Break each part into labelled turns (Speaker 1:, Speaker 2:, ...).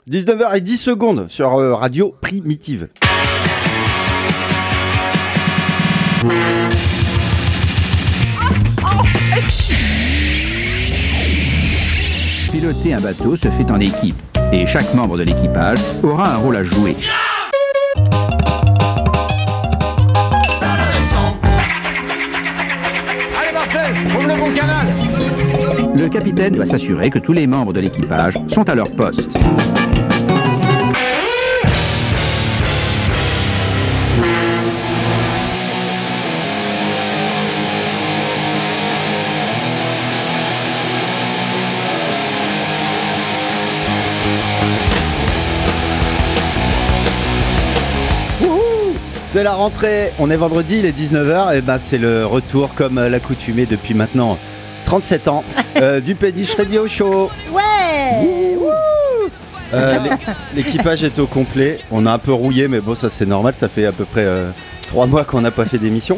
Speaker 1: 19h10 sur Radio Primitive.
Speaker 2: Piloter un bateau se fait en équipe et chaque membre de l'équipage aura un rôle à jouer.
Speaker 3: Allez Marcel, ouvre le bon canal.
Speaker 2: Le capitaine doit s'assurer que tous les membres de l'équipage sont à leur poste.
Speaker 1: C'est la rentrée, on est vendredi, il est 19h, et ben c'est le retour comme l'accoutumée depuis maintenant 37 ans du Péniche Radio Show.
Speaker 4: Ouais.
Speaker 1: L'équipage est au complet, on a un peu rouillé mais bon ça c'est normal, ça fait à peu près 3 mois qu'on n'a pas fait d'émission.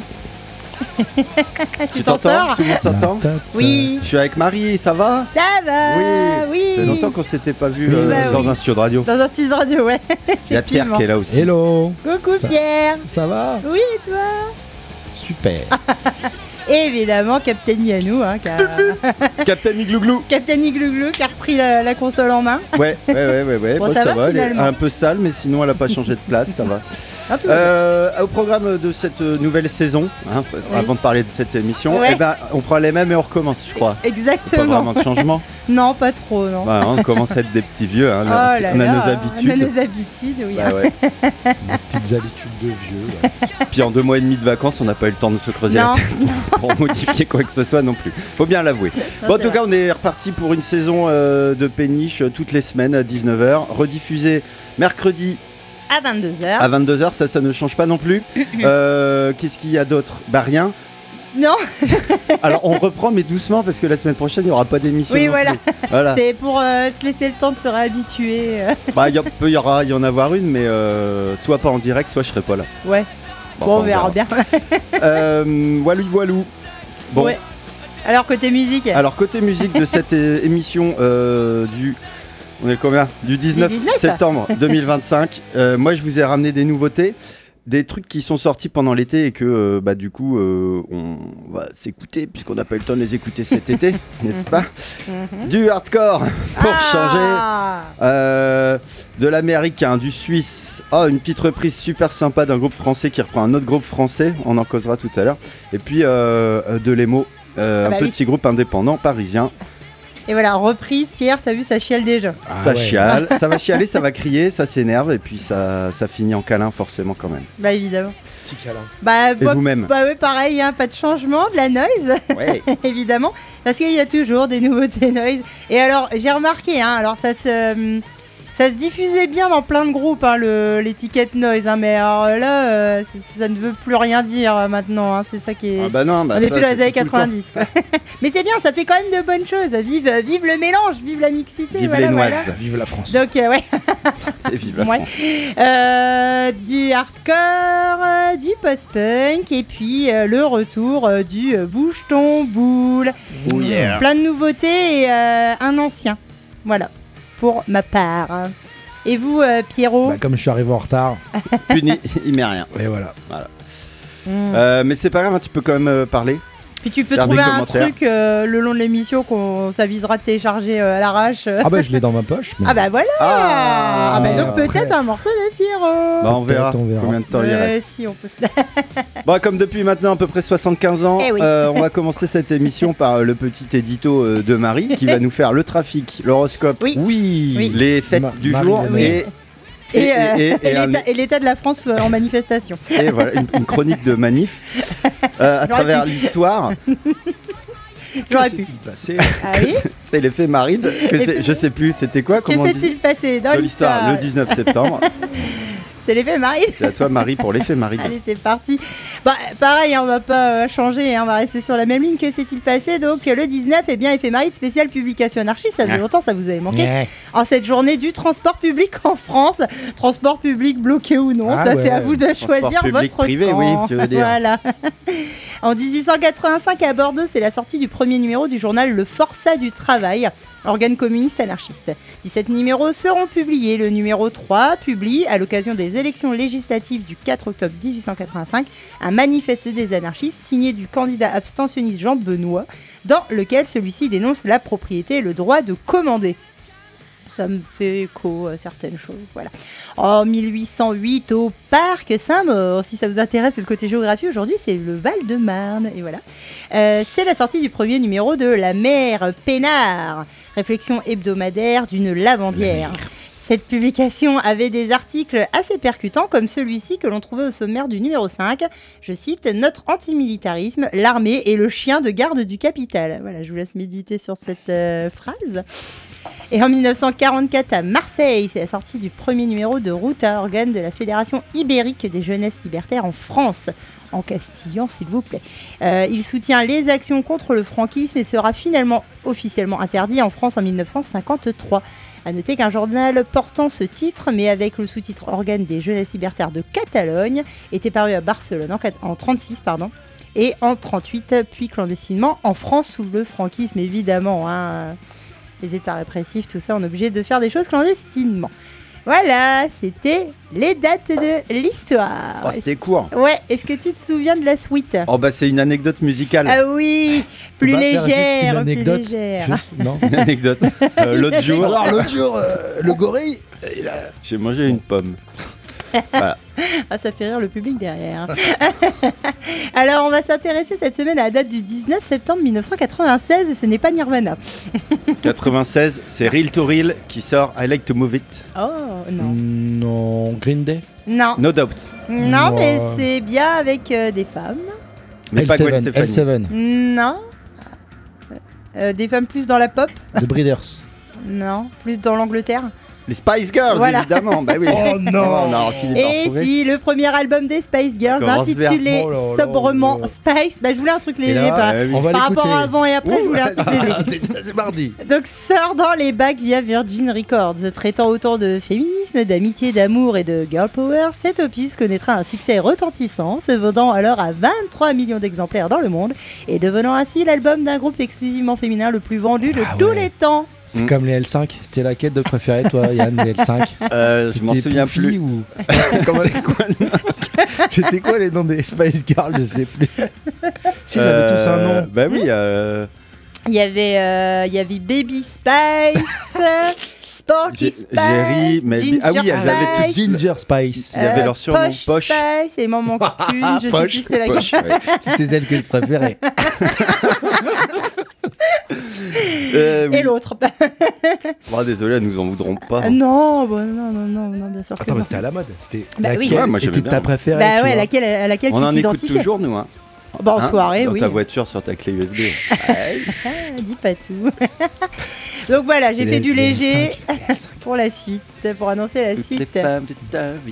Speaker 4: Tu t'en sors?
Speaker 1: Tout le monde s'entend?
Speaker 4: Oui.
Speaker 1: Je suis avec Marie, ça va?
Speaker 4: Ça va. Oui.
Speaker 1: Ça fait longtemps qu'on s'était pas vu dans
Speaker 4: oui.
Speaker 1: un studio de radio.
Speaker 4: Dans un studio de radio, ouais.
Speaker 1: Il y a Pierre qui est là aussi.
Speaker 5: Hello.
Speaker 4: Coucou Pierre.
Speaker 5: Ça va?
Speaker 4: Oui, et toi?
Speaker 5: Super.
Speaker 4: Et évidemment, Captain Yannou,
Speaker 1: Captain Iglouglou.
Speaker 4: Captain Iglouglou qui a repris la console en main.
Speaker 1: Ouais.
Speaker 4: Bon,
Speaker 1: Moi,
Speaker 4: ça va,
Speaker 1: elle est
Speaker 4: finalement.
Speaker 1: un peu sale, mais sinon elle a pas changé de place, ça va.
Speaker 4: Ah, tout va bien.
Speaker 1: Au programme de cette nouvelle saison, avant de parler de cette émission,
Speaker 4: Ouais.
Speaker 1: eh ben, on prend les mêmes et on recommence, je crois. Pas
Speaker 4: Exactement.
Speaker 1: vraiment de changement.
Speaker 4: Non, pas trop, non.
Speaker 1: Ouais, on commence à être des petits vieux, hein,
Speaker 4: Oh
Speaker 1: on
Speaker 4: là
Speaker 1: a
Speaker 4: là,
Speaker 1: nos habitudes.
Speaker 4: On a nos habitudes, oui.
Speaker 1: Bah ouais.
Speaker 5: Des petites habitudes de vieux. Ouais.
Speaker 1: Puis en 2 mois et demi de vacances, on n'a pas eu le temps de se creuser
Speaker 4: Non.
Speaker 1: la tête pour modifier quoi que ce soit non plus. Faut bien l'avouer.
Speaker 4: Non,
Speaker 1: Bon, en
Speaker 4: c'est
Speaker 1: tout
Speaker 4: vrai.
Speaker 1: cas, on est reparti pour une saison de péniche toutes les semaines à 19h, rediffusée mercredi
Speaker 4: À 22h.
Speaker 1: à 22h, ça ne change pas non plus. Qu'est-ce qu'il y a d'autre? Bah rien.
Speaker 4: Non,
Speaker 1: Alors on reprend mais doucement parce que la semaine prochaine il n'y aura pas d'émission.
Speaker 4: Oui,
Speaker 1: non
Speaker 4: voilà.
Speaker 1: plus. Voilà.
Speaker 4: c'est pour se laisser le temps de se réhabituer.
Speaker 1: Bah, il peut y en avoir une mais soit pas en direct soit je serai pas là.
Speaker 4: Ouais.
Speaker 1: Bon,
Speaker 4: Bon,
Speaker 1: enfin,
Speaker 4: on verra bien.
Speaker 1: Voilou. Bon.
Speaker 4: Ouais. Alors, côté musique.
Speaker 1: Alors côté musique de cette émission on est combien? Du 19
Speaker 4: Du 19.
Speaker 1: septembre 2025. Moi je vous ai ramené des nouveautés. Des trucs qui sont sortis pendant l'été et que du coup on va s'écouter puisqu'on n'a pas eu le temps de les écouter cet été, n'est-ce pas? Du hardcore pour changer, de l'américain, du suisse, une petite reprise super sympa d'un groupe français qui reprend un autre groupe français, on en causera tout à l'heure, et puis de l'emo, un petit groupe indépendant parisien.
Speaker 4: Et voilà, reprise, Pierre, t'as vu, ça chiale déjà.
Speaker 1: Ça
Speaker 5: ouais.
Speaker 1: chiale, ça va chialer, ça va crier, ça s'énerve et puis ça finit en câlin forcément quand même.
Speaker 4: Bah, évidemment.
Speaker 5: Petit câlin.
Speaker 4: Bah,
Speaker 1: Et vous-même?
Speaker 4: Bah, ouais, pareil, hein, pas de changement, de la noise,
Speaker 1: Ouais.
Speaker 4: évidemment. Parce qu'il y a toujours des nouveautés noise. Et alors, j'ai remarqué, alors ça se diffusait bien dans plein de groupes, l'étiquette noise, mais alors là, ça ne veut plus rien dire maintenant, c'est ça qui est...
Speaker 1: Ah bah non,
Speaker 4: On est plus dans les années 90. Quoi. Mais c'est bien, ça fait quand même de bonnes choses. Vive le mélange, vive la mixité.
Speaker 1: Vive
Speaker 4: voilà,
Speaker 1: les noises,
Speaker 4: voilà.
Speaker 5: Vive la France.
Speaker 4: Donc, ouais.
Speaker 1: et vive la
Speaker 4: Ouais.
Speaker 1: France.
Speaker 4: Du hardcore, du post-punk, et puis le retour du bouge ton boule.
Speaker 1: Oh yeah.
Speaker 4: Plein de nouveautés et un ancien. Voilà, pour ma part. Et vous, Pierrot?
Speaker 5: Bah, comme je suis arrivé en retard,
Speaker 1: Puni, il met rien.
Speaker 5: et voilà.
Speaker 1: Mais c'est pas grave, tu peux quand même parler.
Speaker 4: Puis tu peux
Speaker 1: faire
Speaker 4: trouver
Speaker 1: des
Speaker 4: un
Speaker 1: commentaires.
Speaker 4: truc le long de l'émission qu'on s'avisera de télécharger à l'arrache.
Speaker 5: Ah bah je l'ai dans ma poche. Mais...
Speaker 4: Ah bah voilà.
Speaker 1: Ah,
Speaker 4: bah donc
Speaker 5: après.
Speaker 4: peut-être un morceau de Pierrot.
Speaker 1: Bah on verra
Speaker 5: Peut-être, on verra.
Speaker 1: combien de temps il reste.
Speaker 4: Si on peut.
Speaker 1: Bon, comme depuis maintenant à peu près 75 ans,
Speaker 4: Eh oui.
Speaker 1: on va commencer cette émission par le petit édito de Marie qui va nous faire le trafic, l'horoscope,
Speaker 4: Oui.
Speaker 1: les fêtes du
Speaker 5: Marie
Speaker 1: jour
Speaker 5: Lenet.
Speaker 4: Et
Speaker 1: un-
Speaker 4: l'état de la France en manifestation.
Speaker 1: et voilà, une chronique de manif à travers
Speaker 4: pu.
Speaker 1: l'histoire.
Speaker 4: J'aurais
Speaker 5: Que
Speaker 4: pu.
Speaker 5: s'est-il passé?
Speaker 4: Ah oui.
Speaker 1: C'est l'effet Maride. Je sais plus, c'était quoi?
Speaker 4: Que
Speaker 1: Comment on dit
Speaker 4: s'est-il passé dans
Speaker 1: de l'histoire
Speaker 4: l'histoire?
Speaker 1: le 19 septembre.
Speaker 4: C'est l'effet Marie.
Speaker 1: C'est à toi Marie pour l'effet Maride.
Speaker 4: Allez, c'est parti. Bah, pareil, hein, on va pas changer, hein, on va rester sur la même ligne. Que s'est-il passé? Donc, le 19, eh bien, éphéméride spéciale publication anarchiste. Ça faisait longtemps, ça vous avait manqué.
Speaker 5: Ouais.
Speaker 4: En cette journée du transport public en France. Transport public bloqué ou non,
Speaker 5: Ah
Speaker 4: ça
Speaker 5: ouais.
Speaker 4: c'est à vous de choisir
Speaker 1: public,
Speaker 4: votre
Speaker 1: privé,
Speaker 4: camp.
Speaker 1: oui, tu veux dire.
Speaker 4: Voilà. En 1885 à Bordeaux, c'est la sortie du premier numéro du journal Le Forçat du Travail, organe communiste anarchiste. 17 numéros seront publiés. Le numéro 3 publie, à l'occasion des élections législatives du 4 octobre 1885, un manifeste des anarchistes signé du candidat abstentionniste Jean Benoît, dans lequel celui-ci dénonce la propriété et le droit de commander. Ça me fait écho à certaines choses, voilà. En 1808, au parc Saint-Maur, si ça vous intéresse le côté géographie, aujourd'hui c'est le Val-de-Marne, et voilà. C'est la sortie du premier numéro de La Mère Pénard, réflexion hebdomadaire d'une lavandière. Cette publication avait des articles assez percutants, comme celui-ci que l'on trouvait au sommaire du numéro 5. Je cite « Notre antimilitarisme, l'armée et le chien de garde du capital ». Voilà, je vous laisse méditer sur cette phrase. Et en 1944, à Marseille, c'est la sortie du premier numéro de Ruta, organe de la Fédération ibérique des jeunesses libertaires en France. En castillan, s'il vous plaît. Il soutient les actions contre le franquisme et sera finalement officiellement interdit en France en 1953. A noter qu'un journal portant ce titre, mais avec le sous-titre Organe des jeunesses libertaires de Catalogne, était paru à Barcelone en 1936, et en 1938, puis clandestinement en France sous le franquisme, évidemment. Hein. Les états répressifs, tout ça, on est obligé de faire des choses clandestinement. Voilà, c'était les dates de l'histoire.
Speaker 1: Oh, c'était court.
Speaker 4: Ouais, est-ce que tu te souviens de la suite?
Speaker 1: Oh bah c'est une anecdote musicale.
Speaker 4: Ah oui, plus
Speaker 5: On va faire juste
Speaker 4: légère,
Speaker 5: une anecdote.
Speaker 4: plus légère.
Speaker 5: Juste, non.
Speaker 1: Une anecdote. L'autre jour,
Speaker 5: Alors l'autre jour, le gorille,
Speaker 1: j'ai mangé une pomme. Voilà.
Speaker 4: Ah, ça fait rire le public derrière. Alors, on va s'intéresser cette semaine à la date du 19 septembre 1996 et ce n'est pas Nirvana.
Speaker 1: 96, c'est Real to Real qui sort I Like to Move It.
Speaker 4: Oh, non.
Speaker 5: non, Green Day.
Speaker 4: Non,
Speaker 1: No doubt.
Speaker 4: non,
Speaker 5: Ouais.
Speaker 4: mais c'est bien avec des femmes.
Speaker 1: Mais pas Gwen
Speaker 5: L7,
Speaker 1: Stefani.
Speaker 5: L7,
Speaker 4: Non. Des femmes plus dans la pop.
Speaker 5: The Breeders.
Speaker 4: Non, plus dans l'Angleterre.
Speaker 1: Les Spice Girls,
Speaker 4: Voilà.
Speaker 1: évidemment. Bah oui.
Speaker 5: Oh non.
Speaker 1: On a fini par
Speaker 4: Et
Speaker 1: retrouver.
Speaker 4: si le premier album des Spice Girls,
Speaker 1: Commence vers-
Speaker 4: intitulé
Speaker 5: Oh là là
Speaker 4: sobrement
Speaker 5: là.
Speaker 4: Spice, bah je voulais un truc léger,
Speaker 5: là,
Speaker 4: par,
Speaker 1: ouais, oui.
Speaker 5: On va
Speaker 4: par rapport
Speaker 5: l'écouter.
Speaker 4: à avant et après, je voulais un truc léger.
Speaker 5: C'est mardi.
Speaker 4: Donc sort dans les bacs via Virgin Records, traitant autant de féminisme, d'amitié, d'amour et de girl power, cet opus connaîtra un succès retentissant, se vendant alors à 23 millions d'exemplaires dans le monde et devenant ainsi l'album d'un groupe exclusivement féminin le plus vendu de
Speaker 5: Ah
Speaker 4: tous
Speaker 5: ouais.
Speaker 4: les temps.
Speaker 5: C'est
Speaker 1: Mm.
Speaker 5: comme les L5. T'es laquelle de préférée, toi, Yann, les L5?
Speaker 1: Je m'en
Speaker 5: C'était
Speaker 1: souviens
Speaker 5: Poufy
Speaker 1: plus.
Speaker 5: Ou... C'était quoi les noms des Spice Girls? Je sais plus. Si, ils avaient tous un nom.
Speaker 1: Bah oui.
Speaker 4: Il y avait Baby Spice, Sporty Spice,
Speaker 1: Jerry, Maybe- ah oui,
Speaker 4: Ginger
Speaker 1: elles avaient
Speaker 4: Spice,
Speaker 5: Ginger Spice.
Speaker 1: Il y avait leur surnom, Poche.
Speaker 4: Spice et m'en manque une, je sais
Speaker 5: Poche,
Speaker 4: plus c'est laquelle.
Speaker 1: Poche, ouais.
Speaker 5: C'était celle que je préférais.
Speaker 1: Oui.
Speaker 4: Et l'autre.
Speaker 1: Bon, désolé, elles nous en voudront pas.
Speaker 4: Non, bah, non, bien sûr que
Speaker 5: Attends, mais
Speaker 4: non.
Speaker 5: c'était à la mode. C'était
Speaker 4: Bah oui.
Speaker 5: laquelle
Speaker 1: Ouais, moi, j'aimais
Speaker 5: était ta
Speaker 1: bien.
Speaker 5: préférée?
Speaker 4: Bah
Speaker 5: tu
Speaker 4: ouais,
Speaker 5: vois
Speaker 4: à laquelle
Speaker 1: On
Speaker 4: tu
Speaker 1: en écoute
Speaker 4: t'identifiais.
Speaker 1: toujours, nous. Hein.
Speaker 4: Bah, en
Speaker 1: Hein,
Speaker 4: soirée,
Speaker 1: dans
Speaker 4: oui.
Speaker 1: ta voiture sur ta clé USB.
Speaker 4: Ah, dis pas tout. Donc voilà, j'ai
Speaker 5: Et
Speaker 4: fait
Speaker 5: les-
Speaker 4: du
Speaker 5: les
Speaker 4: léger
Speaker 5: cinq.
Speaker 4: pour la suite, pour annoncer la
Speaker 1: Toutes les
Speaker 4: suite.
Speaker 1: femmes de ta vie.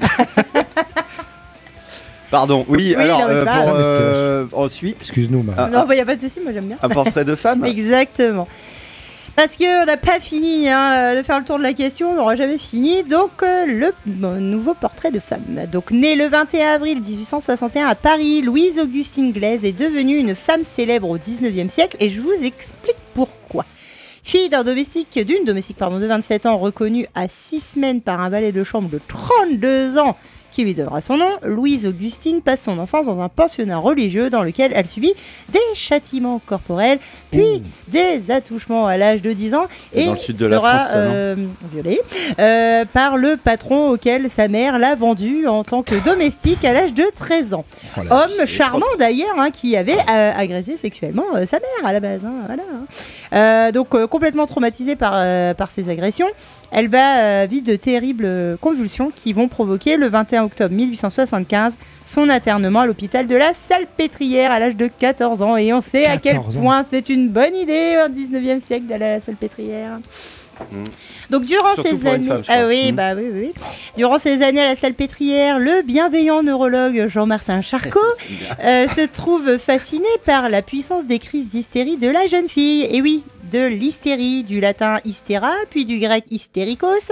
Speaker 1: Pardon, oui,
Speaker 4: Oui,
Speaker 1: alors
Speaker 4: non, mais c'est pas
Speaker 1: pour
Speaker 5: grave.
Speaker 1: ensuite,
Speaker 5: Excuse-nous, ma.
Speaker 1: Ah.
Speaker 4: Non, bah y a pas de souci, moi j'aime bien.
Speaker 1: un portrait de femme.
Speaker 4: Exactement. Parce qu'on n'a pas fini de faire le tour de la question, on n'aura jamais fini. Donc, le nouveau portrait de femme. Donc, née le 21 avril 1861 à Paris, Louise Augustine Glaise est devenue une femme célèbre au 19e siècle et je vous explique pourquoi. Fille d'une domestique de 27 ans, reconnue à 6 semaines par un valet de chambre de 32 ans qui lui donnera son nom, Louise Augustine passe son enfance dans un pensionnat religieux dans lequel elle subit des châtiments corporels, puis des attouchements à l'âge de 10 ans
Speaker 1: C'est
Speaker 4: et
Speaker 1: dans le sud de la
Speaker 4: sera
Speaker 1: France, ça, non
Speaker 4: violée par le patron auquel sa mère l'a vendue en tant que domestique à l'âge de 13 ans.
Speaker 5: Oh là.
Speaker 4: Homme charmant d'ailleurs, hein, qui avait agressé sexuellement sa mère à la base. Hein, voilà, hein. Donc complètement traumatisée par ces agressions, elle va vivre de terribles convulsions qui vont provoquer le 21 octobre 1875 son internement à l'hôpital de la Salpêtrière à l'âge de 14 ans. Et on sait à quel
Speaker 5: 14 ans.
Speaker 4: point c'est une bonne idée au 19e siècle d'aller à la Salpêtrière. Donc durant
Speaker 1: Surtout
Speaker 4: ces
Speaker 1: pour une
Speaker 4: années,
Speaker 1: femme, je crois.
Speaker 4: oui, bah oui. Durant ces années à la Salpêtrière, le bienveillant neurologue Jean-Martin Charcot se trouve fasciné par la puissance des crises d'hystérie de la jeune fille. Et oui, de l'hystérie, du latin hystera, puis du grec hystérikos,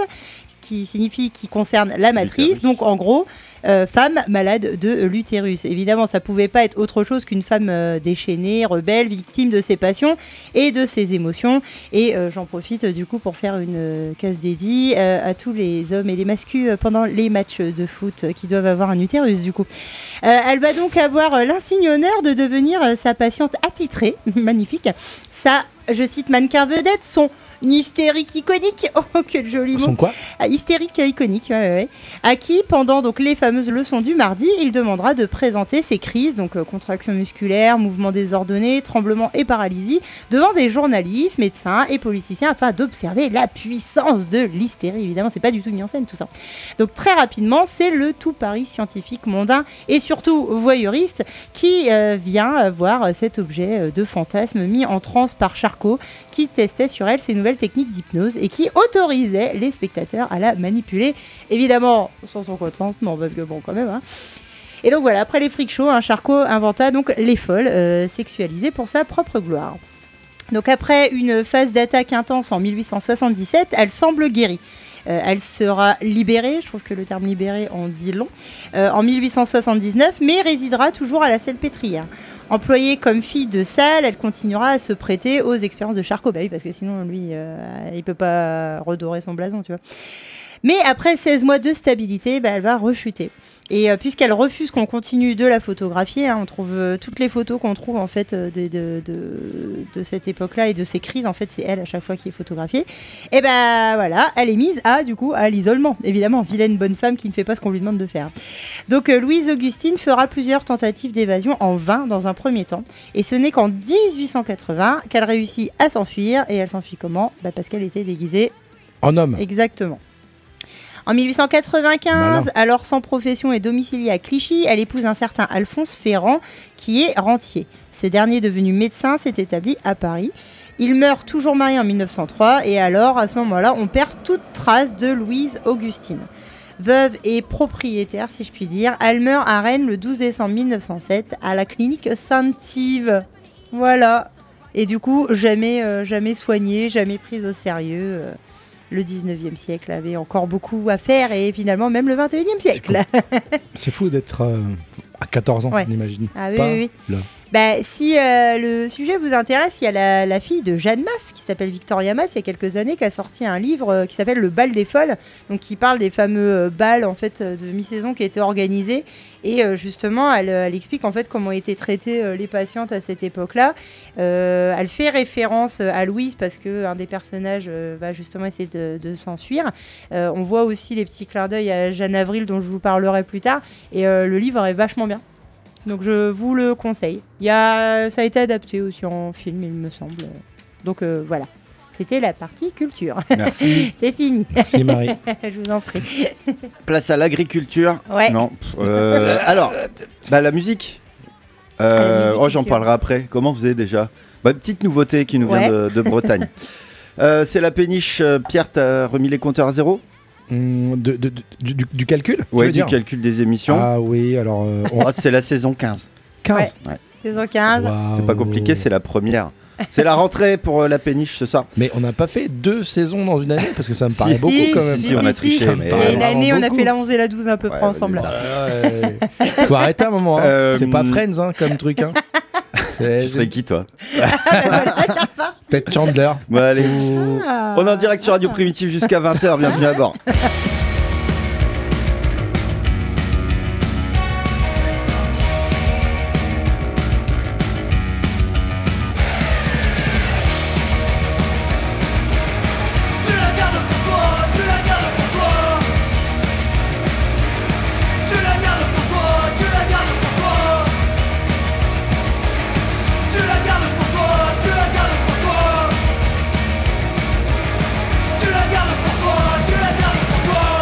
Speaker 4: qui concerne la matrice.
Speaker 1: L'utérus.
Speaker 4: Donc en gros, femme malade de l'utérus. Évidemment, ça pouvait pas être autre chose qu'une femme déchaînée, rebelle, victime de ses passions et de ses émotions. Et j'en profite du coup pour faire une case dédiée à tous les hommes et les mascus pendant les matchs de foot qui doivent avoir un utérus du coup. Elle va donc avoir l'insigne honneur de devenir sa patiente attitrée, magnifique. Ça, je cite mannequin vedette, son hystérique iconique, oh quel joli mot.
Speaker 5: Son quoi?
Speaker 4: Hystérique iconique, ouais. À qui, pendant donc les fameuses leçons du mardi, il demandera de présenter ses crises, donc contractions musculaires, mouvements désordonnés, tremblements et paralysie, devant des journalistes, médecins et politiciens afin d'observer la puissance de l'hystérie. Évidemment, c'est pas du tout mis en scène tout ça. Donc très rapidement, c'est le tout Paris scientifique mondain et surtout voyeuriste qui vient voir cet objet de fantasme mis en transe par Charcot, qui testait sur elle ses nouvelles techniques d'hypnose et qui autorisait les spectateurs à la manipuler, évidemment sans son consentement, parce que bon quand même. Hein. Et donc voilà, après les freak shows, Charcot inventa donc les folles sexualisées pour sa propre gloire. Donc après une phase d'attaque intense en 1877, elle semble guérie. Elle sera libérée, je trouve que le terme libérée en dit long, en 1879, mais résidera toujours à la Salpêtrière. Employée comme fille de salle, elle continuera à se prêter aux expériences de Charcot. Bah oui, parce que sinon, lui, il peut pas redorer son blason, tu vois. Mais après 16 mois de stabilité, elle va rechuter. Et puisqu'elle refuse qu'on continue de la photographier, on trouve toutes les photos qu'on trouve en fait de cette époque-là et de ces crises, en fait, c'est elle à chaque fois qui est photographiée. Et voilà, elle est mise à l'isolement. Évidemment, vilaine bonne femme qui ne fait pas ce qu'on lui demande de faire. Donc Louise Augustine fera plusieurs tentatives d'évasion en vain dans un premier temps. Et ce n'est qu'en 1880 qu'elle réussit à s'enfuir. Et elle s'enfuit comment ? Parce qu'elle était déguisée
Speaker 5: En homme.
Speaker 4: Exactement. En 1895, alors sans profession et domiciliée à Clichy, elle épouse un certain Alphonse Ferrand, qui est rentier. Ce dernier, devenu médecin, s'est établi à Paris. Il meurt toujours marié en 1903, et alors, à ce moment-là, on perd toute trace de Louise Augustine. Veuve et propriétaire, si je puis dire, elle meurt à Rennes le 12 décembre 1907, à la clinique Sainte-Yves. Voilà. Et du coup, jamais soignée, jamais prise au sérieux. Le 19e siècle avait encore beaucoup à faire et finalement même le 21e siècle.
Speaker 5: C'est fou d'être à 14 ans, on imagine.
Speaker 4: Ah oui,
Speaker 5: pas
Speaker 4: oui.
Speaker 5: Là.
Speaker 4: Si le sujet vous intéresse, il y a la fille de Jeanne Masse qui s'appelle Victoria Masse il y a quelques années qui a sorti un livre qui s'appelle Le bal des folles, donc qui parle des fameux bals en fait de mi-saison qui étaient organisés et justement elle explique en fait comment étaient traitées les patientes à cette époque-là. Elle fait référence à Louise parce que un des personnages va justement essayer de s'enfuir. On voit aussi les petits clins d'œil à Jeanne Avril dont je vous parlerai plus tard et le livre est vachement bien. Donc je vous le conseille. Ça a été adapté aussi en film, il me semble. Donc voilà, c'était la partie culture.
Speaker 1: Merci.
Speaker 4: C'est fini.
Speaker 5: Merci Marie.
Speaker 4: Je vous en prie.
Speaker 1: Place à l'agriculture.
Speaker 4: Ouais.
Speaker 1: Non. Alors, la musique.
Speaker 4: La musique,
Speaker 1: j'en parlerai après. Comment vous allez déjà ? Petite nouveauté qui nous vient de Bretagne. C'est la péniche. Pierre, t'as remis les compteurs à zéro ?
Speaker 5: Du calcul ?
Speaker 1: Oui, du calcul des émissions.
Speaker 5: Ah oui, alors...
Speaker 1: c'est la saison 15.
Speaker 5: 15
Speaker 1: Ouais.
Speaker 4: Saison 15.
Speaker 5: Wow.
Speaker 1: C'est pas compliqué, c'est la première. C'est la rentrée pour la péniche ce soir.
Speaker 5: Mais on n'a pas fait 2 saisons dans une année parce que ça me paraît
Speaker 1: Si,
Speaker 5: beaucoup quand même.
Speaker 1: Si, on a triché.
Speaker 5: Ça me
Speaker 1: Mais
Speaker 5: paraît
Speaker 4: Et l'année,
Speaker 5: vraiment
Speaker 4: on a
Speaker 5: beaucoup.
Speaker 4: fait la 11 et la 12 à peu près ensemble.
Speaker 5: Faut arrêter un moment. Hein. C'est pas
Speaker 1: Euh,
Speaker 5: Friends comme truc. Hein.
Speaker 1: Tu serais qui toi ?
Speaker 5: Peut-être Chandler.
Speaker 1: Bon, allez.
Speaker 4: Ah.
Speaker 1: On est en direct sur Radio Primitive jusqu'à 20h. Bienvenue à bord.
Speaker 6: Tu la gardes pour toi.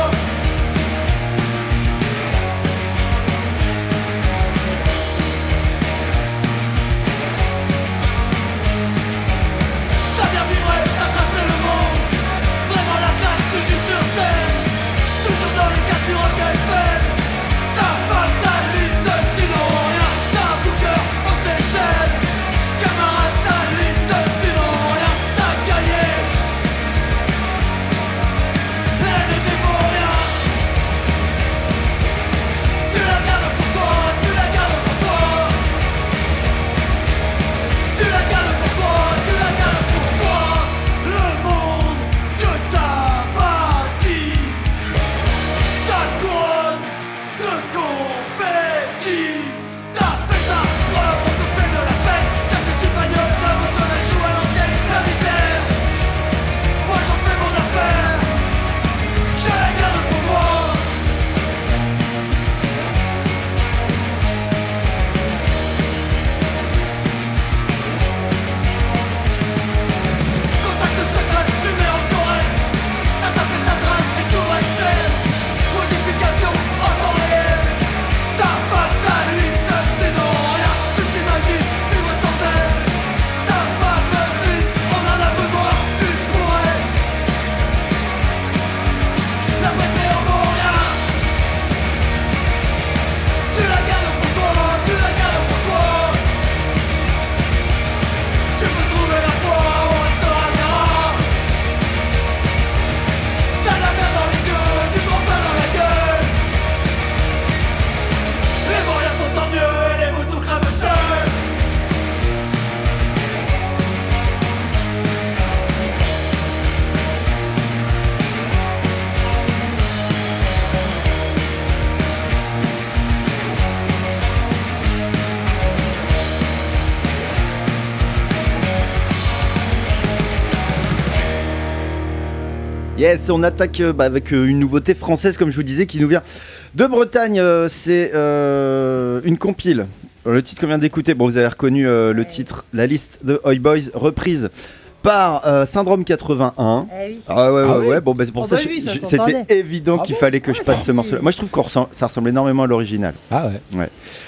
Speaker 1: Yes, on attaque avec une nouveauté française, comme je vous disais, qui nous vient de Bretagne. C'est une compile. Le titre qu'on vient d'écouter, bon, vous avez reconnu le titre, la liste de Oi Boys, reprise par Syndrome 81.
Speaker 4: Oui.
Speaker 1: Ah ouais,
Speaker 5: Ah
Speaker 1: ouais,
Speaker 5: oui.
Speaker 1: ouais. Bon, bah, c'est pour
Speaker 4: Oh
Speaker 1: ça
Speaker 4: bah
Speaker 1: que
Speaker 4: oui, ça
Speaker 1: c'était
Speaker 4: s'entendait.
Speaker 1: évident
Speaker 5: Ah
Speaker 1: qu'il
Speaker 5: bon
Speaker 1: fallait que je passe ce
Speaker 4: si.
Speaker 1: morceau-là. Moi, je trouve que ça ressemble énormément à l'original.
Speaker 5: Ah ouais.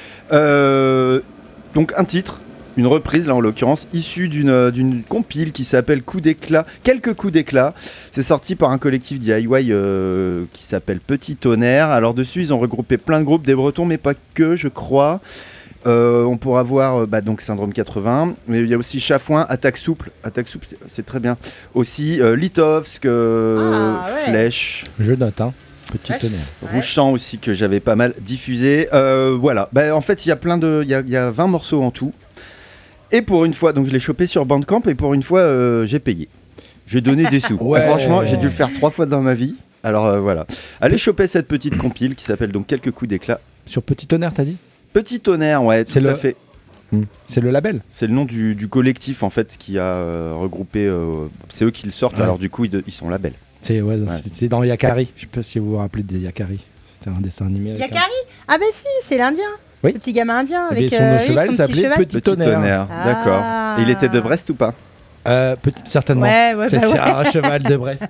Speaker 1: Donc un titre, une reprise là en l'occurrence, issue d'une compile qui s'appelle Coup d'éclat, quelques coups d'éclat. C'est sorti par un collectif DIY qui s'appelle Petit Tonnerre. Alors dessus ils ont regroupé plein de groupes, des Bretons mais pas que, je crois. On pourra voir donc Syndrome 80, mais il y a aussi Chafouin, Attaque Souple, c'est très bien. Aussi Litovsk,
Speaker 4: ouais.
Speaker 1: Flèche.
Speaker 5: Je note, hein. Petit
Speaker 4: Ouais.
Speaker 5: tonnerre.
Speaker 4: Ouais.
Speaker 1: Rouge-Champ aussi que j'avais pas mal diffusé. Voilà. En fait, il y a il y a 20 morceaux en tout. Et pour une fois, donc je l'ai chopé sur Bandcamp et pour une fois, j'ai payé. J'ai donné des sous.
Speaker 5: Ouais.
Speaker 1: Franchement, j'ai dû le faire 3 fois dans ma vie. Alors voilà. Allez choper cette petite compile qui s'appelle donc Quelques coups d'éclat.
Speaker 5: Sur Petit tonnerre, t'as dit?
Speaker 1: Petit Tonnerre, ouais,
Speaker 5: C'est
Speaker 1: tout à
Speaker 5: le-
Speaker 1: fait.
Speaker 5: C'est le label?
Speaker 1: C'est le nom du collectif en fait qui a regroupé. C'est eux qui le sortent.
Speaker 5: Ouais.
Speaker 1: Alors du coup, ils sont labels.
Speaker 5: C'est c'est dans Yakari. Je sais pas si vous vous rappelez de Yakari. C'était un dessin animé. avec
Speaker 4: Yakari. Ah bah si, c'est l'Indien.
Speaker 5: Oui.
Speaker 4: Le petit gamin indien
Speaker 5: Eh
Speaker 4: avec
Speaker 5: bien, son
Speaker 4: oui,
Speaker 5: cheval
Speaker 4: son petit
Speaker 5: s'appelait
Speaker 4: cheval.
Speaker 5: Petit Tonnerre.
Speaker 4: Ah.
Speaker 1: D'accord. Et il était de Brest ou pas?
Speaker 5: Certainement.
Speaker 4: Ouais, ouais,
Speaker 5: C'était
Speaker 4: bah ouais.
Speaker 5: un cheval de Brest.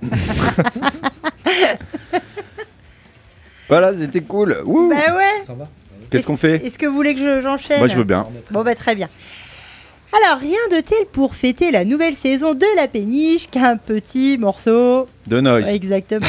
Speaker 1: Voilà, c'était cool. Wouh.
Speaker 4: Bah ouais.
Speaker 5: Ça va?
Speaker 1: Qu'est-ce qu'on fait?
Speaker 4: Est-ce que vous voulez que j'enchaîne?
Speaker 1: Moi, je veux bien.
Speaker 4: Bon bah très bien. Alors rien de tel pour fêter la nouvelle saison de la péniche qu'un petit morceau.
Speaker 1: De Noise.
Speaker 4: Exactement.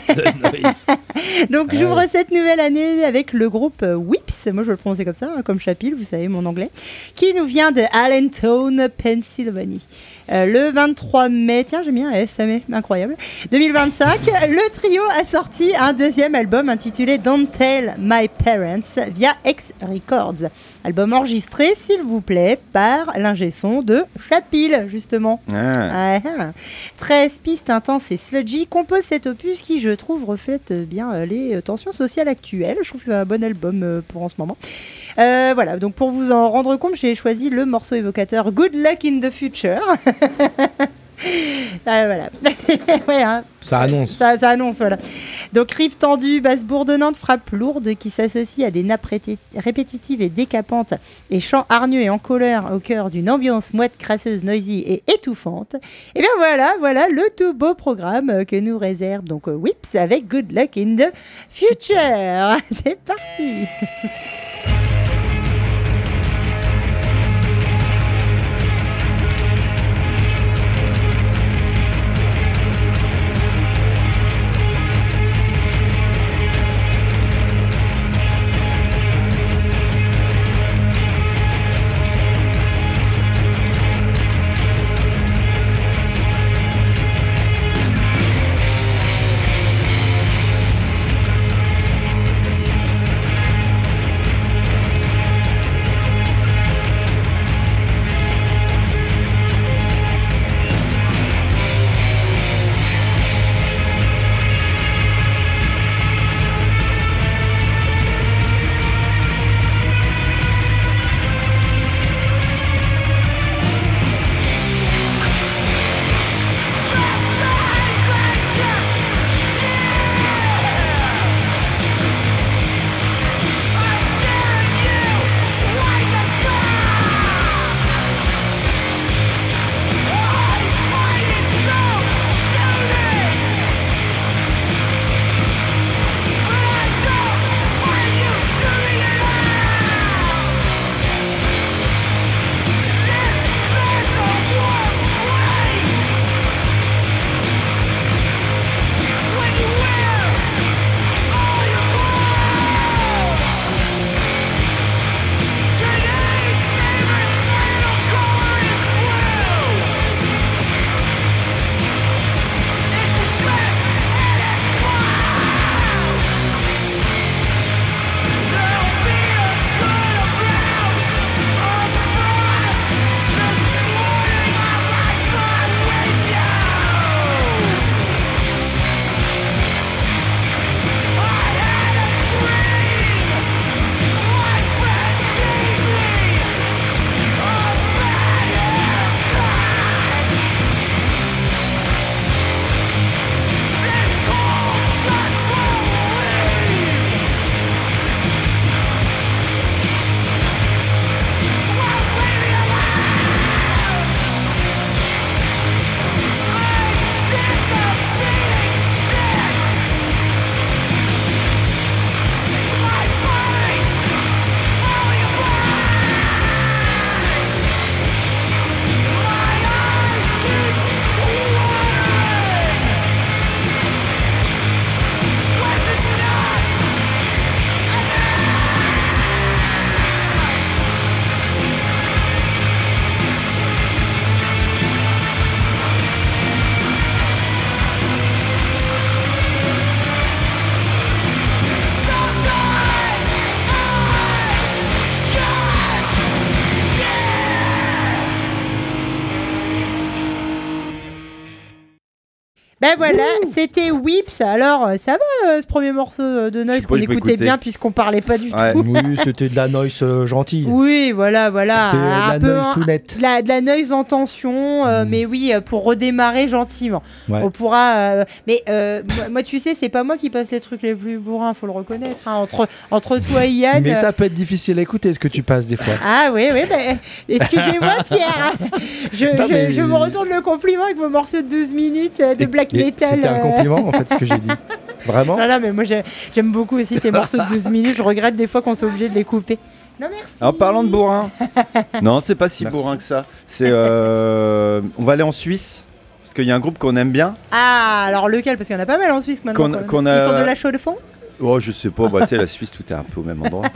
Speaker 4: Donc
Speaker 5: Ah
Speaker 4: j'ouvre
Speaker 5: ouais.
Speaker 4: cette nouvelle année avec le groupe Whips, moi je le prononçais comme ça, hein, comme Chapil, vous savez mon anglais, qui nous vient de Allentown, Pennsylvanie. Le 23 mai, tiens j'ai mis un S, ça m'est incroyable, 2025, le trio a sorti un deuxième album intitulé Don't Tell My Parents via X Records. Album enregistré, s'il vous plaît, par l'ingé son de Chapil, justement.
Speaker 1: Ah.
Speaker 4: Ah, 13 pistes intenses et sludgy composent cet opus qui, je trouve, reflète bien les tensions sociales actuelles. Je trouve que c'est un bon album pour en ce moment. Voilà, donc pour vous en rendre compte, j'ai choisi le morceau évocateur Good Luck in the Future. Ah, voilà. Ouais, hein.
Speaker 5: Ça annonce.
Speaker 4: Ça annonce, voilà. Donc, riff tendu, basse bourdonnante, frappe lourde qui s'associe à des nappes répétitives et décapantes et chants hargneux et en colère au cœur d'une ambiance moite, crasseuse, noisy et étouffante. Et bien voilà le tout beau programme que nous réserve donc Whips avec Good Luck in the Future. C'est parti. Ben voilà, c'était Whips. Alors, ça va ce premier morceau de Noise qu'on écoutait bien puisqu'on parlait pas du tout.
Speaker 5: Oui, c'était de la noise gentille.
Speaker 4: Oui, voilà.
Speaker 5: C'était de la noise sounette.
Speaker 4: De la noise en tension, mais oui, pour redémarrer gentiment.
Speaker 5: Ouais.
Speaker 4: On pourra. Moi, tu sais, c'est pas moi qui passe les trucs les plus bourrins, faut le reconnaître. Hein, entre toi et Yann.
Speaker 5: Mais ça peut être difficile à écouter ce que tu passes des fois.
Speaker 4: Ah oui, excusez-moi, Pierre. Je me retourne le compliment avec vos morceaux de 12 minutes de black metal.
Speaker 5: C'était un compliment, en fait, ce que j'ai dit. Vraiment ?
Speaker 4: Non, mais moi, j'aime beaucoup aussi tes morceaux de 12 minutes. Je regrette des fois qu'on soit obligé de les couper. Non, merci.
Speaker 1: En parlant de bourrin, non, c'est pas si bourrin que ça. C'est, on va aller en Suisse. Parce qu'il y a un groupe qu'on aime bien.
Speaker 4: Ah, alors lequel ? Parce qu'il y en a pas mal en Suisse maintenant. Ils sont de la chaux de fond ?
Speaker 1: Oh, je sais pas, tu sais, la Suisse, tout est un peu au même endroit.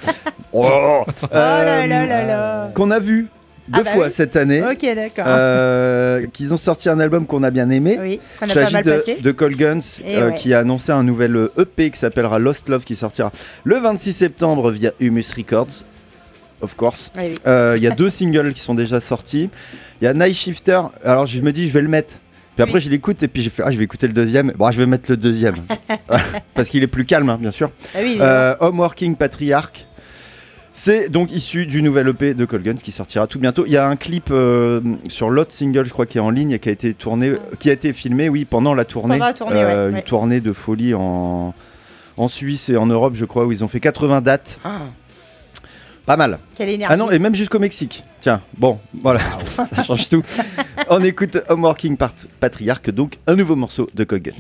Speaker 4: Là.
Speaker 1: Qu'on a vu deux fois cette année.
Speaker 4: Ok, d'accord.
Speaker 1: Qu'ils ont sorti un album qu'on a bien aimé.
Speaker 4: Oui, qu'on a
Speaker 1: Il
Speaker 4: pas
Speaker 1: s'agit
Speaker 4: mal passé.
Speaker 1: de Cold Guns, qui a annoncé un nouvel EP qui s'appellera Lost Love, qui sortira le 26 septembre via Humus Records. Of course.
Speaker 4: Oui.
Speaker 1: Il y a 2 singles qui sont déjà sortis. Il y a Night Shifter. Alors je me dis je vais le mettre. Puis après je l'écoute et puis j'ai fait je vais écouter le deuxième. Bon, je vais mettre le deuxième parce qu'il est plus calme, hein, bien sûr.
Speaker 4: Ah oui,
Speaker 1: Homeworking Patriarch. C'est donc issu du nouvel EP de Cold Guns qui sortira tout bientôt. Il y a un clip sur l'autre single, je crois, qui est en ligne et qui a été tourné, qui a été filmé, pendant la tournée. Une tournée de folie en Suisse et en Europe, je crois, où ils ont fait 80 dates. Pas mal.
Speaker 4: Quelle énergie.
Speaker 1: Ah non, et même jusqu'au Mexique. Tiens, bon, voilà, ça change tout. On écoute Homeworking Patriarch, donc un nouveau morceau de Cold Guns.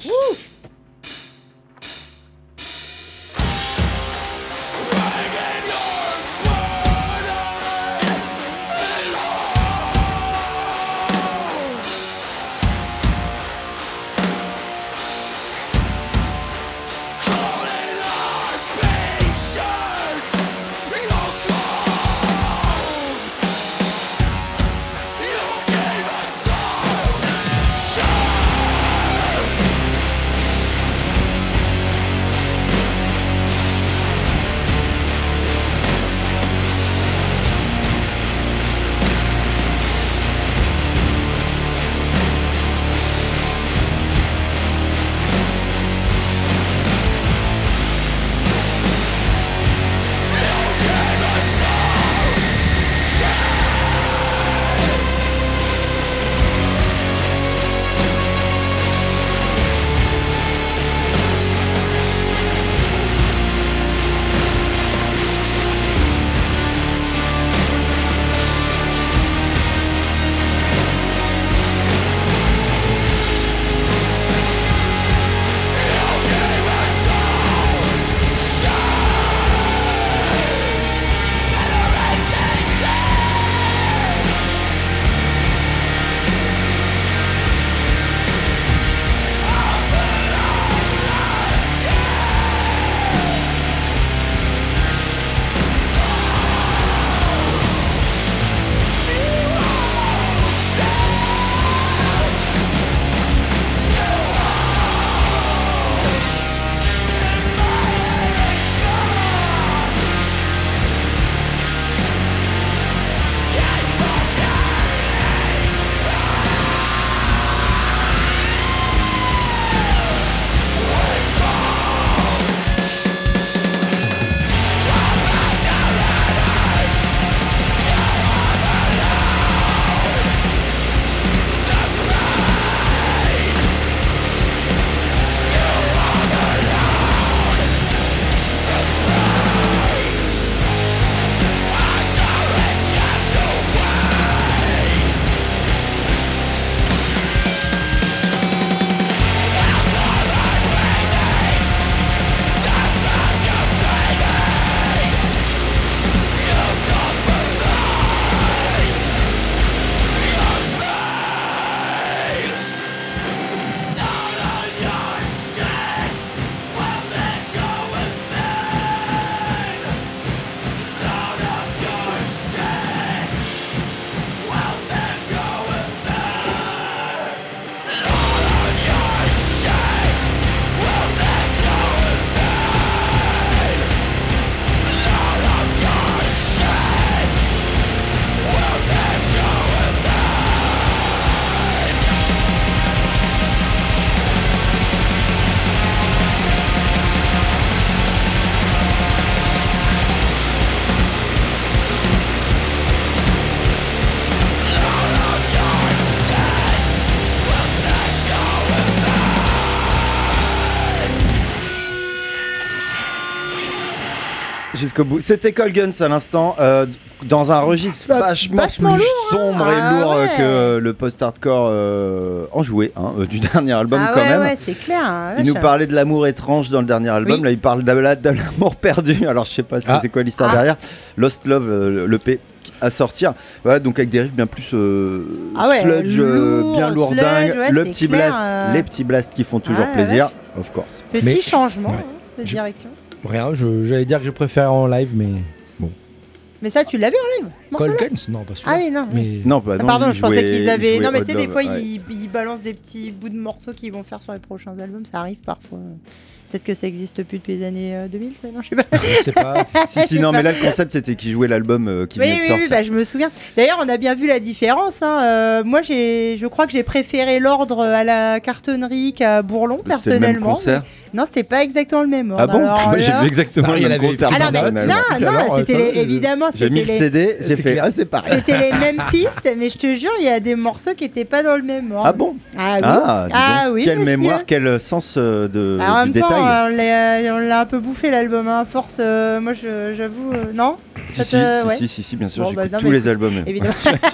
Speaker 1: jusqu'au bout. C'était Colguns à l'instant, dans un registre vachement plus
Speaker 4: lourd,
Speaker 1: sombre
Speaker 4: hein.
Speaker 1: et lourd
Speaker 4: Ouais.
Speaker 1: que le post-hardcore enjoué du dernier album quand même.
Speaker 4: Ouais, c'est clair. Hein,
Speaker 1: Il nous
Speaker 4: vache.
Speaker 1: parlait de l'amour étrange dans le dernier album,
Speaker 4: Oui.
Speaker 1: là il parle de l'amour perdu, alors je sais pas c'est quoi l'histoire derrière. Lost Love, l'EP à sortir, voilà, donc avec des riffs bien plus sludge,
Speaker 4: lourd,
Speaker 1: bien lourdingue,
Speaker 4: sludge, ouais,
Speaker 1: le
Speaker 4: c'est
Speaker 1: petit
Speaker 4: clair,
Speaker 1: blast, les petits blasts qui font toujours
Speaker 4: la
Speaker 1: plaisir,
Speaker 4: vache.
Speaker 1: of course.
Speaker 4: Petit
Speaker 5: Mais-
Speaker 4: changement
Speaker 5: ouais.
Speaker 4: de direction.
Speaker 5: Rien, j'allais dire que je préfère en live, mais.
Speaker 4: Mais ça, tu l'as vu en live ce morceau-là
Speaker 5: Colguns Non, pas sûr.
Speaker 4: Ah oui, non.
Speaker 5: Mais.
Speaker 1: Non, bah,
Speaker 4: Ah,
Speaker 1: non,
Speaker 4: pardon,
Speaker 1: il
Speaker 4: je pensais
Speaker 1: jouait-
Speaker 4: qu'ils avaient.
Speaker 1: il
Speaker 4: Non, mais
Speaker 1: jouait
Speaker 4: tu sais, des
Speaker 1: Odd
Speaker 4: fois,
Speaker 1: Love, ouais.
Speaker 4: ils balancent des petits bouts de morceaux qu'ils vont faire sur les prochains albums. Ça arrive parfois. Peut-être que ça existe plus depuis les années 2000, ça, non, je sais pas.
Speaker 5: Je sais pas.
Speaker 1: Si, non, mais là le concept c'était qu'il jouait l'album qui venait de
Speaker 4: Oui,
Speaker 1: sortir.
Speaker 4: bah, je me souviens. D'ailleurs, on a bien vu la différence. Hein. Moi, je crois que j'ai préféré l'ordre à la cartonnerie qu'à Bourlon,
Speaker 1: C'était le même
Speaker 4: personnellement.
Speaker 1: concert.
Speaker 4: Mais... Non, c'était pas exactement le même ordre.
Speaker 1: Ah bon
Speaker 4: Alors
Speaker 1: Moi, j'ai
Speaker 4: là-
Speaker 1: vu exactement
Speaker 5: Marie,
Speaker 1: le
Speaker 5: elle
Speaker 1: même
Speaker 5: avait
Speaker 1: concert.
Speaker 5: fait
Speaker 4: Ah non, mais
Speaker 5: Pardon,
Speaker 4: non, c'était
Speaker 5: ça va,
Speaker 4: évidemment,
Speaker 1: J'ai mis le
Speaker 4: c'était
Speaker 1: CD, j'ai
Speaker 5: c'est
Speaker 1: fait
Speaker 5: clair.
Speaker 1: c'est pareil.
Speaker 4: c'était les mêmes pistes, mais je te jure, il y a des morceaux qui étaient pas dans le même ordre.
Speaker 1: Ah bon
Speaker 4: Ah oui.
Speaker 1: Ah, dis donc.
Speaker 4: Ah oui,
Speaker 1: quelle
Speaker 4: monsieur.
Speaker 1: mémoire, quel sens
Speaker 4: Alors, en
Speaker 1: du
Speaker 4: même temps,
Speaker 1: détail.
Speaker 4: on l'a un peu bouffé l'album, hein, à force. Moi, j'avoue, non.
Speaker 1: Si,
Speaker 4: ça te- ouais.
Speaker 1: si, bien sûr,
Speaker 4: Bon, bah,
Speaker 1: j'écoute
Speaker 4: non,
Speaker 1: tous
Speaker 4: mais
Speaker 1: les
Speaker 4: écoute,
Speaker 1: albums.
Speaker 4: Évidemment.